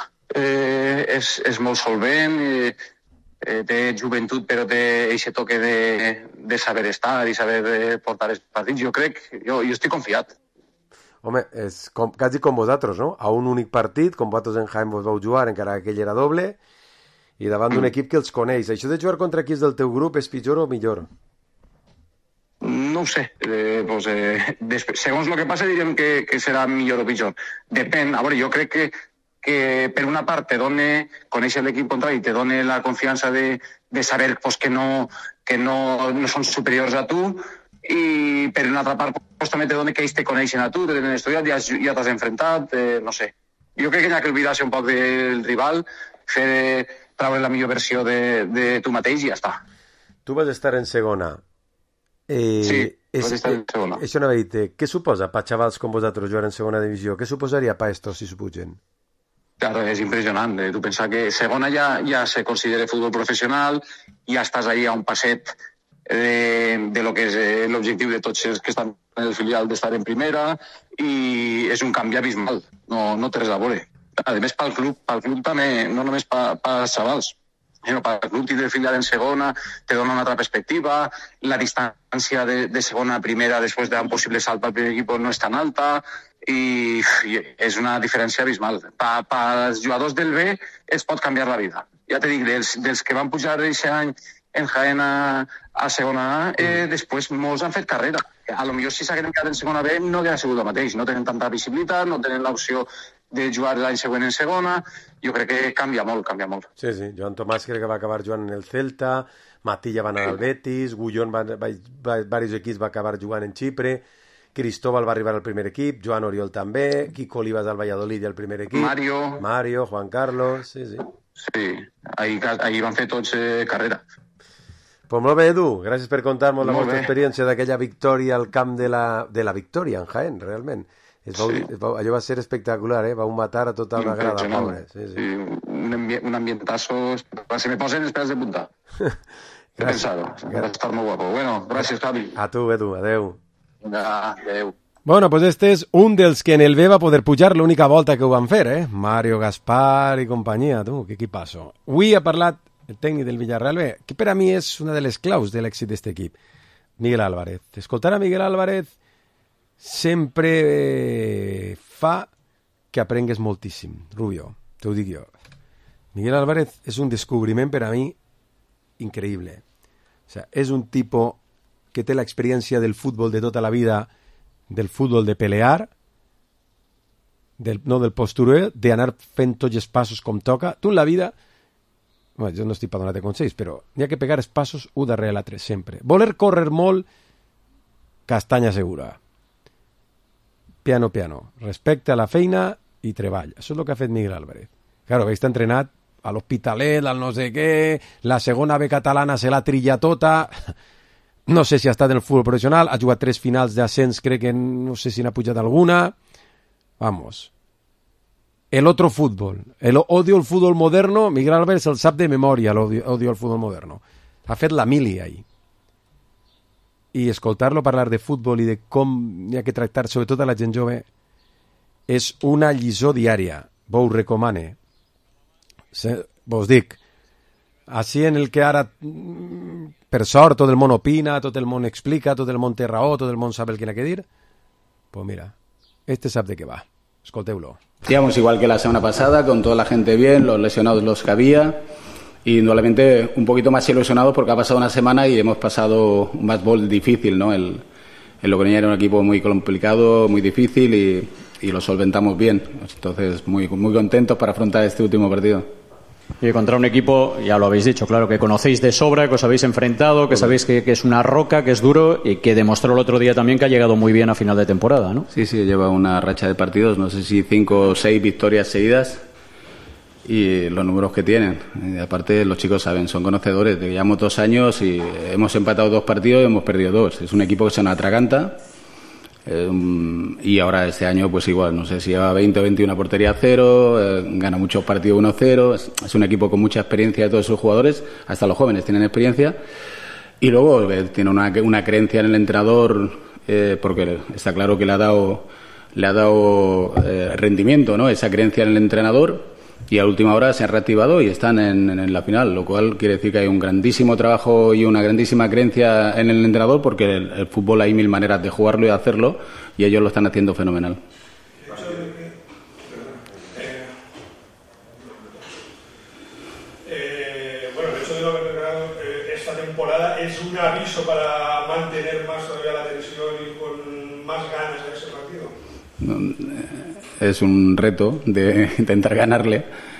és molt solvent, té joventut però té aquest toque de saber estar i saber portar els partits. Jo estic confiat. Home, és quasi com vosaltres, no? A un únic partit, com vosaltres en Jaén vos vau jugar, encara que aquell era doble, i davant d'un equip que els coneix. Això de jugar contra equips del teu grup és pitjor o millor? No ho sé. Segons el que passa diríem que serà millor o pitjor. Depèn. A veure, jo crec que per una part te dona, conèixer l'equip contrari, te dona la confiança de saber que no són superiors a tu, i per una altra part també te dona que ells te coneixen a tu, te tenen estudiat, ja t'has enfrentat, no sé. Jo crec que hi ha que oblidar-se un poc del rival, treure la millor versió de tu mateix i ja està. Tu vas estar en segona. Sí, vaig estar en segona. Això no va dir, què suposa per xavals com vosaltres jugar en segona divisió? Què suposaria per estos si s'ho pugen? Claro, és impressionant. Tu pensar que segona ja se considera futbol professional, ja estàs ahí a un passet de lo que és l'objectiu de tots els que estan en el filial d'estar en primera, i és un canvi abismal, no té res a veure. A més, pel club també, no només pels xavals, sinó pel club tindre filial en segona, te dona una altra perspectiva, la distància de segona a primera després d'un possible salt pel primer equip no és tan alta, i és una diferència abismal. Pels jugadors del B es pot canviar la vida. Ja t'he dit, dels que van pujar aquest any en Jaén a segona A, després molts han fet carrera. A lo millor si s'hagueren quedat en segona B no hauria sigut el mateix, no tenen tanta visibilitat, no tenen l'opció de jugar l'any següent en segona. Jo crec que canvia molt. Sí, Joan Tomàs crec que va acabar jugant en el Celta, Matilla va anar al Betis, Gullón diversos equips va acabar jugant en Xipre, Cristóbal va arribar al primer equip, Joan Oriol també, Quico Olivas al Valladolid i al primer equip, Mario, Juan Carlos, sí. Sí, ahir van fer tots carrera. Pues molt bé, Edu, gràcies per contar-nos la vostra experiència d'aquella victòria al camp de la victòria en Jaén, realment. Allò va ser espectacular, vau matar a tota una grada, pobre. Sí, un ambientazo, si me posen els pèls de punta. Gràcies. Va estar molt guapo. Bueno, gràcies, Javi. A tu, Edu, adeu. Adeu. Bueno, pues este és un dels que en el B va poder pujar l'única volta que ho van fer, Mario Gaspar i companyia, tu, que equipasso. Avui ha parlat el tècnic del Villarreal B, que per a mi és una de les claus de l'èxit d'aquest equip, Miguel Álvarez. Escoltar a Miguel Álvarez sempre fa que aprengues moltíssim, Rubio, t'ho dic jo. Miguel Álvarez és un descobriment per a mi increïble. O sea, és un tipus que té l'experiència del futbol de tota la vida, del futbol de pelear, no del postureo, d'anar fent tots els passos com toca. Tu en la vida, bueno, jo no estic per donar-te consells, però n'hi ha que pegar els passos un darrere l'altre, sempre. Voler córrer molt, castanya segura. Piano, piano. Respecte a la feina i treball. Això és el que ha fet Miguel Álvarez. Claro, que està entrenat a l'Hospitalet, al no sé què, la segona B catalana se l'ha trillat tota... No sé si ha estat en el futbol professional, ha jugat 3 finals d'ascens, crec que no sé si n'ha pujat alguna. Vamos. El otro fútbol. Odio el fútbol moderno, Miguel Álvarez el sap de memòria, odio el fútbol moderno. Ha fet la mili ahí. I escoltar-lo parlar de futbol i de com hi ha que tractar, sobretot a la gent jove, és una lliçó diària. Vos ho recomane. Vos dic, així en el que ara, per sort, tot el món opina, tot el món explica, tot el món té raó, tot el món sap el que ha que dir, pues mira, este sap de qué va. Escolteu-lo. Digamos igual que la semana pasada, con toda la gente bien, los lesionados los que había, y indudablemente un poquito más ilusionados porque ha pasado una semana y hemos pasado un matchball difícil, ¿no? El Logroñés era un equipo muy complicado, muy difícil y lo solventamos bien. Entonces, muy contentos para afrontar este último partido. Y contra un equipo, ya lo habéis dicho, claro, que conocéis de sobra, que os habéis enfrentado, que sabéis que es una roca, que es duro y que demostró el otro día también que ha llegado muy bien a final de temporada, ¿no? Sí, lleva una racha de partidos, no sé si 5 o 6 victorias seguidas y los números que tienen. Y aparte, los chicos saben, son conocedores, llevamos 2 años y hemos empatado 2 partidos y hemos perdido 2. Es un equipo que se nos atraganta. Y ahora este año pues igual, no sé si lleva 20 o 21 portería a 0, gana muchos partidos 1-0, es un equipo con mucha experiencia de todos sus jugadores, hasta los jóvenes tienen experiencia y luego tiene una creencia en el entrenador, porque está claro que le ha dado rendimiento, ¿no? Esa creencia en el entrenador, y a última hora se han reactivado y están en la final, lo cual quiere decir que hay un grandísimo trabajo y una grandísima creencia en el entrenador, porque el fútbol hay 1000 maneras de jugarlo y de hacerlo, y ellos lo están haciendo fenomenal. Bueno, el hecho de no haber ganado esta temporada es un aviso para mantener más todavía la tensión y con más ganas en ese partido. Es un reto de intentar ganarle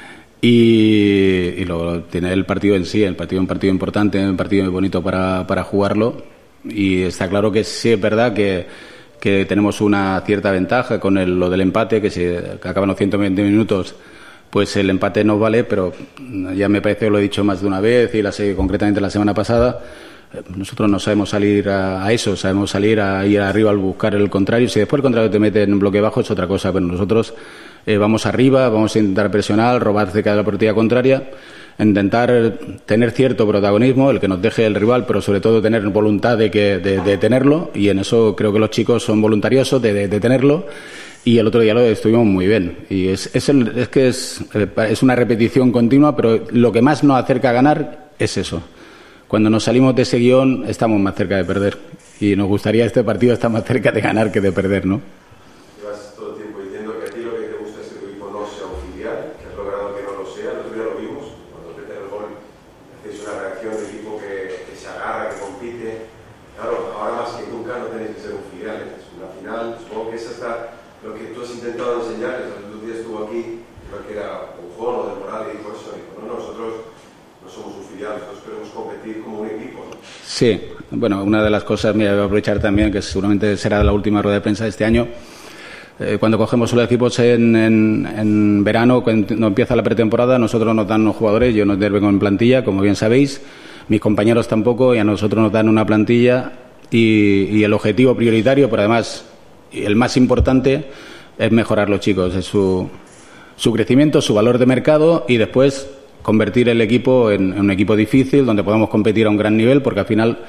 y luego tiene el partido en sí, un partido importante, un partido muy bonito para jugarlo, y está claro que sí es verdad que tenemos una cierta ventaja con lo del empate, que acaban los 120 minutos, pues el empate nos vale, pero ya me parece que lo he dicho más de una vez y concretamente la semana pasada. Nosotros no sabemos salir a eso, sabemos salir a ir arriba al buscar el contrario. Si después el contrario te mete en un bloque bajo es otra cosa, pero nosotros vamos arriba, vamos a intentar presionar, robar cerca de la portería contraria, intentar tener cierto protagonismo, el que nos deje el rival, pero sobre todo tener voluntad de tenerlo, y en eso creo que los chicos son voluntariosos de tenerlo, y el otro día lo estuvimos muy bien. Y es una repetición continua, pero lo que más nos acerca a ganar es eso. Cuando nos salimos de ese guión estamos más cerca de perder, y nos gustaría este partido estar más cerca de ganar que de perder, ¿no? Llevas todo el tiempo diciendo que a ti lo que te gusta es que tu equipo no sea un filial, que has logrado que no lo sea. El otro día lo vimos, cuando te el gol, hacéis una reacción de equipo que se agarra, que compite. Claro, ahora más que nunca no tenéis que ser un filial, es una final. Supongo que eso está lo que tú has intentado enseñarles. El otro día estuvo aquí, creo que era Pujol o Del Moral, y dijo eso, nosotros no somos un filial, nosotros queremos competir como un equipo, ¿no? Sí, bueno, una de las cosas, mira, voy a aprovechar también, que seguramente será la última rueda de prensa de este año. Cuando cogemos los equipos en verano, cuando empieza la pretemporada, nosotros nos dan unos jugadores, yo no vengo en plantilla, como bien sabéis, mis compañeros tampoco, y a nosotros nos dan una plantilla, y el objetivo prioritario, pero además el más importante, es mejorar los chicos, es su crecimiento, su valor de mercado, y después convertir el equipo en un equipo difícil, donde podamos competir a un gran nivel, porque al final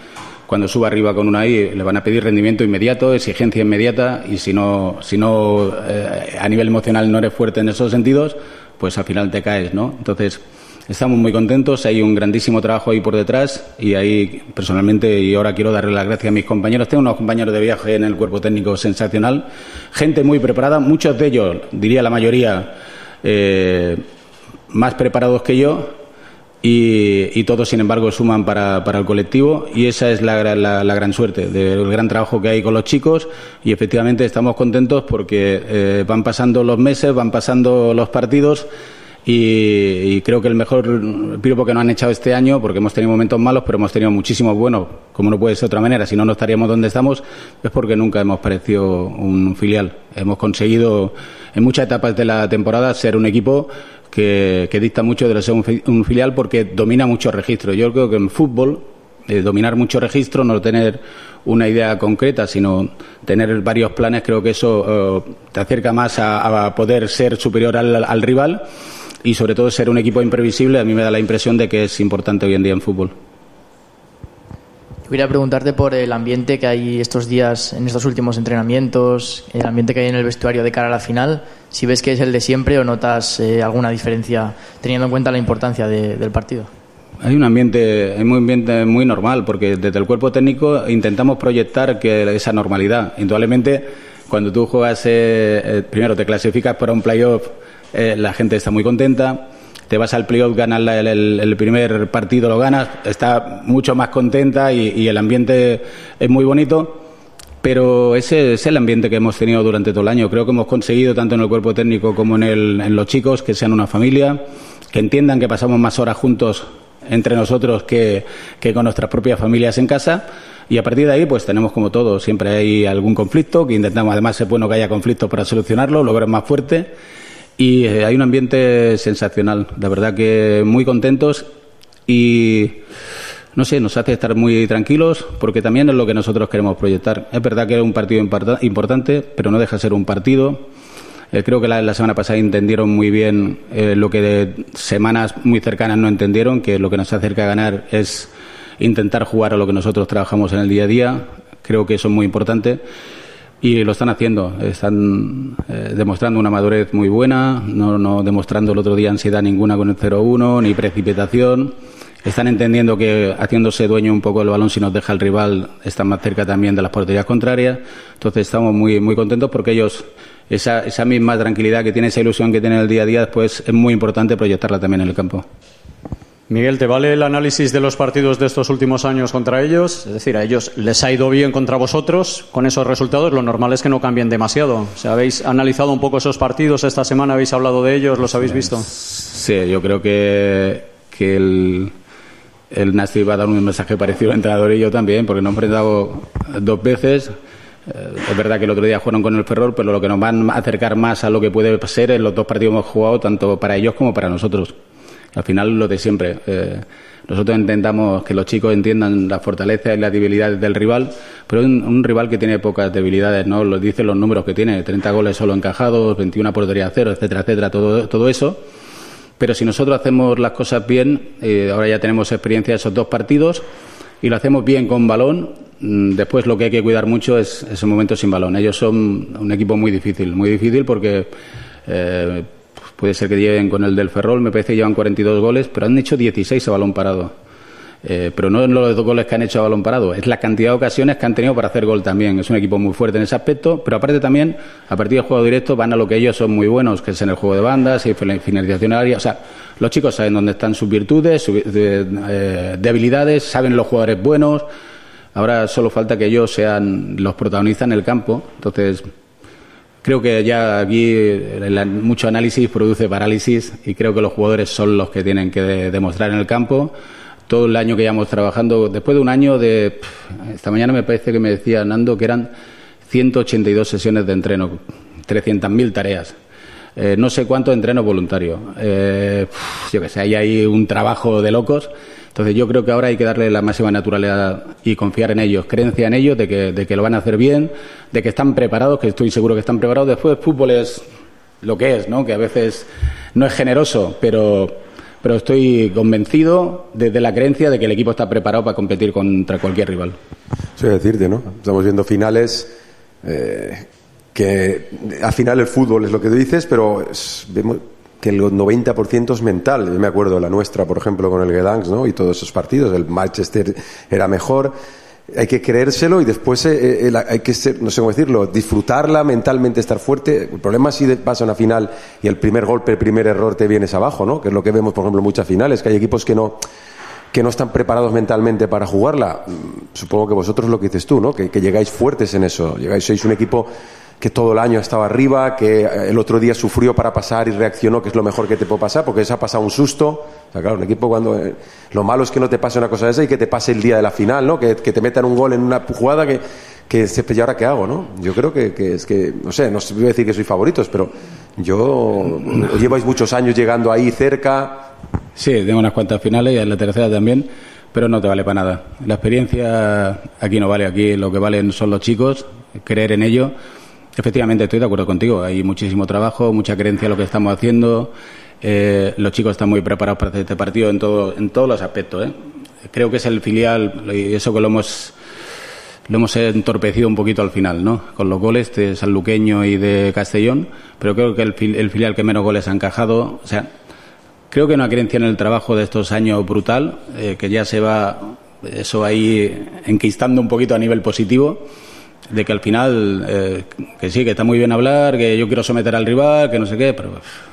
cuando suba arriba con una I le van a pedir rendimiento inmediato, exigencia inmediata, y si no a nivel emocional no eres fuerte en esos sentidos, pues al final te caes, ¿no? Entonces estamos muy contentos, hay un grandísimo trabajo ahí por detrás, y ahí personalmente, y ahora quiero darle las gracias a mis compañeros, tengo unos compañeros de viaje en el cuerpo técnico sensacional, gente muy preparada, muchos de ellos, diría la mayoría, más preparados que yo, y todos sin embargo suman para el colectivo, y esa es la gran suerte del gran trabajo que hay con los chicos, y efectivamente estamos contentos porque van pasando los meses, van pasando los partidos, y creo que el mejor piropo que nos han echado este año, porque hemos tenido momentos malos, pero hemos tenido muchísimos buenos, como no puede ser de otra manera, si no estaríamos donde estamos, es porque nunca hemos parecido un filial. Hemos conseguido en muchas etapas de la temporada ser un equipo que dista mucho de lo ser un filial, porque domina mucho registro. Yo creo que en fútbol dominar mucho registro, no tener una idea concreta, sino tener varios planes, creo que eso te acerca más a poder ser superior al rival, y sobre todo ser un equipo imprevisible. A mí me da la impresión de que es importante hoy en día en fútbol. Yo quería preguntarte por el ambiente que hay estos días en estos últimos entrenamientos, el ambiente que hay en el vestuario de cara a la final, si ves que es el de siempre o notas alguna diferencia teniendo en cuenta la importancia del partido. Hay un ambiente muy normal, porque desde el cuerpo técnico intentamos proyectar esa normalidad. Indudablemente, cuando tú juegas, primero te clasificas para un playoff, la gente está muy contenta. Te vas al playoff, ganas el primer partido, lo ganas, está mucho más contenta, y el ambiente es muy bonito. Pero ese es el ambiente que hemos tenido durante todo el año. Creo que hemos conseguido, tanto en el cuerpo técnico como en los chicos, que sean una familia, que entiendan que pasamos más horas juntos entre nosotros que con nuestras propias familias en casa. Y a partir de ahí, pues tenemos como todo, siempre hay algún conflicto, que intentamos, además es bueno que haya conflictos para solucionarlo, lograr más fuerte. Y hay un ambiente sensacional, la verdad que muy contentos, y no sé, nos hace estar muy tranquilos, porque también es lo que nosotros queremos proyectar. Es verdad que es un partido importante, pero no deja de ser un partido. Creo que la semana pasada entendieron muy bien lo que de semanas muy cercanas no entendieron, que lo que nos acerca a ganar es intentar jugar a lo que nosotros trabajamos en el día a día. Creo que eso es muy importante. Y lo están haciendo, están demostrando una madurez muy buena, no demostrando el otro día ansiedad ninguna con el 0-1, ni precipitación. Están entendiendo que haciéndose dueño un poco del balón, si nos deja el rival, están más cerca también de las porterías contrarias. Entonces estamos muy, muy contentos, porque ellos, esa misma tranquilidad que tienen, esa ilusión que tienen el día a día, después es muy importante proyectarla también en el campo. Miguel, ¿te vale el análisis de los partidos de estos últimos años contra ellos? Es decir, a ellos les ha ido bien contra vosotros con esos resultados. Lo normal es que no cambien demasiado. O sea, ¿habéis analizado un poco esos partidos esta semana? ¿Habéis hablado de ellos? ¿Los habéis visto? Sí, yo creo que el Nasti va a dar un mensaje parecido al entrenador y yo también, porque nos hemos enfrentado dos veces. Es verdad que el otro día jugaron con el Ferrol, pero lo que nos va a acercar más a lo que puede ser en los dos partidos que hemos jugado, tanto para ellos como para nosotros. Al final, lo de siempre. Nosotros intentamos que los chicos entiendan las fortalezas y las debilidades del rival, pero un rival que tiene pocas debilidades, ¿no? Lo dicen los números que tiene: 30 goles solo encajados, 21 portería a cero, etcétera, etcétera, todo eso. Pero si nosotros hacemos las cosas bien, ahora ya tenemos experiencia de esos dos partidos, y lo hacemos bien con balón, después lo que hay que cuidar mucho es ese momento sin balón. Ellos son un equipo muy difícil porque puede ser que lleven con el del Ferrol, me parece que llevan 42 goles, pero han hecho 16 a balón parado. Pero no en los dos goles que han hecho a balón parado, es la cantidad de ocasiones que han tenido para hacer gol también. Es un equipo muy fuerte en ese aspecto, pero aparte también, a partir del juego directo, van a lo que ellos son muy buenos, que es en el juego de bandas y finalización área. O sea, los chicos saben dónde están sus virtudes, sus debilidades, saben los jugadores buenos. Ahora solo falta que ellos sean los protagonistas en el campo. Entonces, creo que ya aquí mucho análisis produce parálisis, y creo que los jugadores son los que tienen que demostrar en el campo. Todo el año que llevamos trabajando, después de un año de... Esta mañana me parece que me decía Nando que eran 182 sesiones de entreno, 300.000 tareas. No sé cuánto entreno voluntario. Yo que sé, hay un trabajo de locos. Entonces yo creo que ahora hay que darle la máxima naturalidad y confiar en ellos, creencia en ellos de que lo van a hacer bien, de que están preparados, que estoy seguro que están preparados. Después el fútbol es lo que es, ¿no? Que a veces no es generoso, pero pero estoy convencido desde la creencia de que el equipo está preparado para competir contra cualquier rival. Eso es decirte, ¿no? Estamos viendo finales que al final el fútbol es lo que tú dices, pero vemos que el 90% es mental. Yo me acuerdo de la nuestra, por ejemplo, con el Gdansk, ¿no? Y todos esos partidos. El Manchester era mejor. Hay que creérselo y después hay que ser, no sé cómo decirlo, disfrutarla mentalmente, estar fuerte. El problema es si pasa una final y el primer golpe, el primer error te vienes abajo, ¿no? Que es lo que vemos, por ejemplo, en muchas finales, que hay equipos que no están preparados mentalmente para jugarla. Supongo que vosotros lo que dices tú, ¿no? Que llegáis fuertes en eso. Sois un equipo que todo el año estaba arriba, que el otro día sufrió para pasar y reaccionó, que es lo mejor que te puede pasar, porque se ha pasado un susto. O sea, claro, un equipo cuando... lo malo es que no te pase una cosa de esa y que te pase el día de la final, ¿no? Que te metan un gol en una jugada que sepas, ¿y ahora qué hago, no? Yo creo que es que... No sé, no voy a decir que sois favoritos, pero lleváis muchos años llegando ahí cerca. Sí, tengo unas cuantas finales y en la tercera también, pero no te vale para nada. La experiencia aquí no vale, aquí lo que valen son los chicos, creer en ello. Efectivamente, estoy de acuerdo contigo. Hay muchísimo trabajo, mucha creencia en lo que estamos haciendo. Los chicos están muy preparados para este partido en todos los aspectos. Creo que es el filial, y eso que lo hemos entorpecido un poquito al final, ¿no? Con los goles de Sanluqueño y de Castellón, pero creo que el filial que menos goles ha encajado. O sea, creo que una creencia en el trabajo de estos años brutal, que ya se va eso ahí enquistando un poquito a nivel positivo, de que al final, que sí, que está muy bien hablar, que yo quiero someter al rival, que no sé qué, pero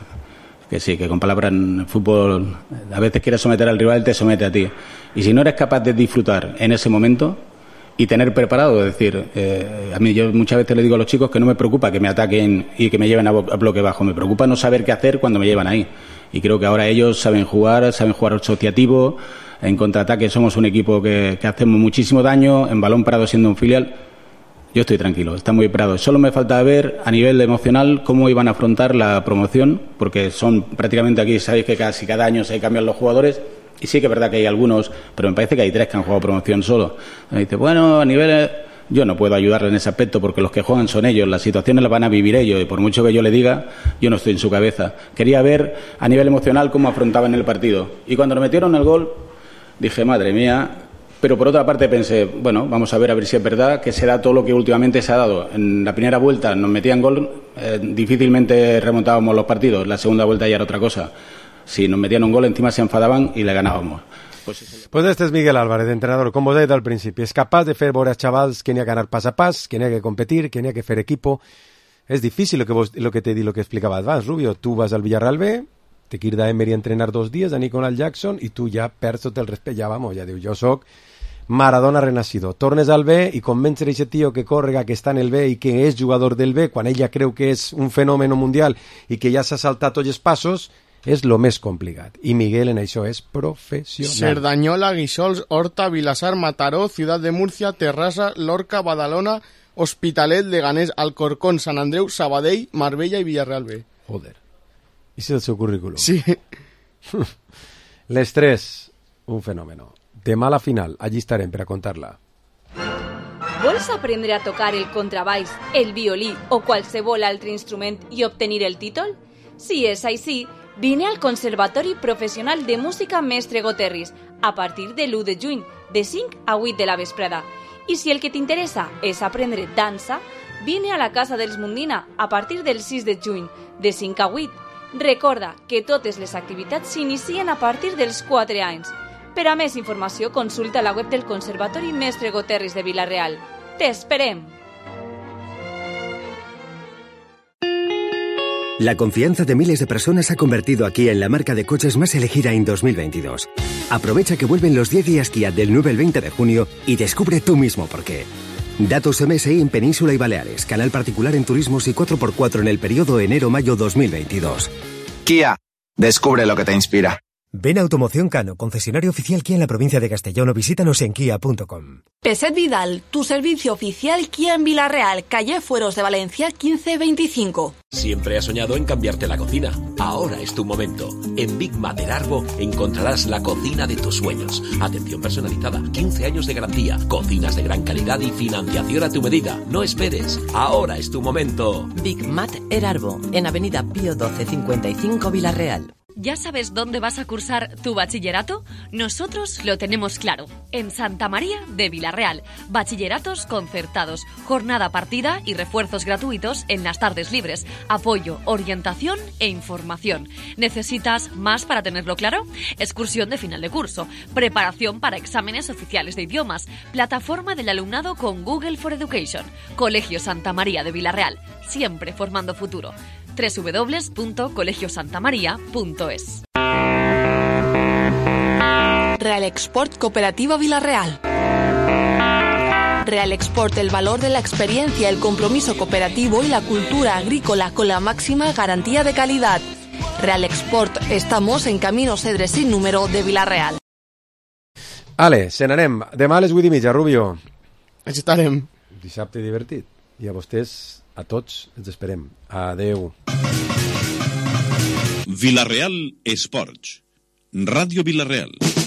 que sí, que con palabras en fútbol a veces quieres someter al rival, te somete a ti. Y si no eres capaz de disfrutar en ese momento y tener preparado, es decir, a mí yo muchas veces le digo a los chicos que no me preocupa que me ataquen y que me lleven a bloque bajo, me preocupa no saber qué hacer cuando me llevan ahí. Y creo que ahora ellos saben jugar asociativo, en contraataque somos un equipo que hacemos muchísimo daño, en balón parado siendo un filial. Yo estoy tranquilo, está muy preparado. Solo me falta ver a nivel emocional cómo iban a afrontar la promoción, porque son prácticamente aquí, sabéis que casi cada año se cambian los jugadores, y sí que es verdad que hay algunos, pero me parece que hay 3 que han jugado promoción solo. Me dice, bueno, a nivel... Yo no puedo ayudarle en ese aspecto porque los que juegan son ellos, las situaciones las van a vivir ellos, y por mucho que yo le diga, yo no estoy en su cabeza. Quería ver a nivel emocional cómo afrontaban el partido. Y cuando le metieron el gol, dije, madre mía... Pero por otra parte pensé, bueno, vamos a ver si es verdad que se da todo lo que últimamente se ha dado. En la primera vuelta nos metían gol, difícilmente remontábamos los partidos. La segunda vuelta ya era otra cosa. Si nos metían un gol, encima se enfadaban y le ganábamos. Pues este es Miguel Álvarez, entrenador, com vos he dit al principi. És capaç de fer veure als xavals que n'hi ha que anar pas a pas, que n'hi ha que competir, que n'hi ha que fer equipo. És difícil lo que explicaba abans, Rubio. Tu vas al Villarreal B, te quir d'Emery a entrenar 2 dies, a Nicolás Jackson, i tu ja perds tot el respecte. Ja, vamos, ja diu, jo soc Maradona renacido. Tornes al B i convèncer a aquest tio que córrega, que està en el B i que és jugador del B, quan ella creu que és un fenòmeno mundial i que ja s'ha saltat tots els passos, és lo més complicat. I Miguel en això és professional. Cerdanyola, Guíxols, Horta, Vilasar, Mataró, Ciudad de Murcia, Terrassa, Lorca, Badalona, Hospitalet, Leganés, Alcorcón, Sant Andreu, Sabadell, Marbella i Villarreal B. Joder. I és el seu currículum. Sí. Les 3, un fenòmeno. Demà a la final, allí estarem per a contar-la. Vols aprendre a tocar el contrabaix, el violí o qualsevol altre instrument i obtenir el títol? Si és així, vine al Conservatori Professional de Música Mestre Goterris a partir de l'1 de juny, de 5 a 8 de la vesprada. I si el que t'interessa és aprendre dansa, vine a la Casa dels Mundina a partir del 6 de juny, de 5 a 8. Recorda que totes les activitats s'inicien a partir dels 4 anys. Per a més informació, consulta la web del Conservatori Mestre Goterris de Vila-real. ¡T'esperem! La confianza de miles de personas ha convertido a Kia en la marca de coches más elegida en 2022. Aprovecha que vuelven los 10 días Kia del 9 al 20 de junio y descubre tú mismo por qué. Datos MSI en Península y Baleares, canal particular en turismos y 4x4 en el periodo enero-mayo 2022. Kia, descubre lo que te inspira. Ven a Automoción Cano, concesionario oficial Kia en la provincia de Castellón, o visítanos en kia.com. Peset Vidal, tu servicio oficial Kia en Vila-real, calle Fueros de Valencia 1525. Siempre has soñado en cambiarte la cocina. Ahora es tu momento. En Big Mater Arbo encontrarás la cocina de tus sueños. Atención personalizada, 15 años de garantía, cocinas de gran calidad y financiación a tu medida. No esperes. Ahora es tu momento. Big Mater Arbo, en Avenida Pío 1255 Vila-real. ¿Ya sabes dónde vas a cursar tu bachillerato? Nosotros lo tenemos claro. En Santa María de Vilarreal. Bachilleratos concertados, jornada partida y refuerzos gratuitos en las tardes libres. Apoyo, orientación e información. ¿Necesitas más para tenerlo claro? Excursión de final de curso. Preparación para exámenes oficiales de idiomas. Plataforma del alumnado con Google for Education. Colegio Santa María de Vilarreal. Siempre formando futuro. www.colegiosantamaria.es. Real Export Cooperativa Vilarreal. Real Export, el valor de la experiencia, el compromiso cooperativo y la cultura agrícola con la máxima garantía de calidad. Real Export, estamos en Camino Cedre sin número de Vilarreal. Ale, se n'anem. Demà a les 8:30, Rubio. Així estarem. Dissabte divertit. I a vostès, a tots, ens esperem. Adeu. Vilarreal Esports. Ràdio Vilarreal.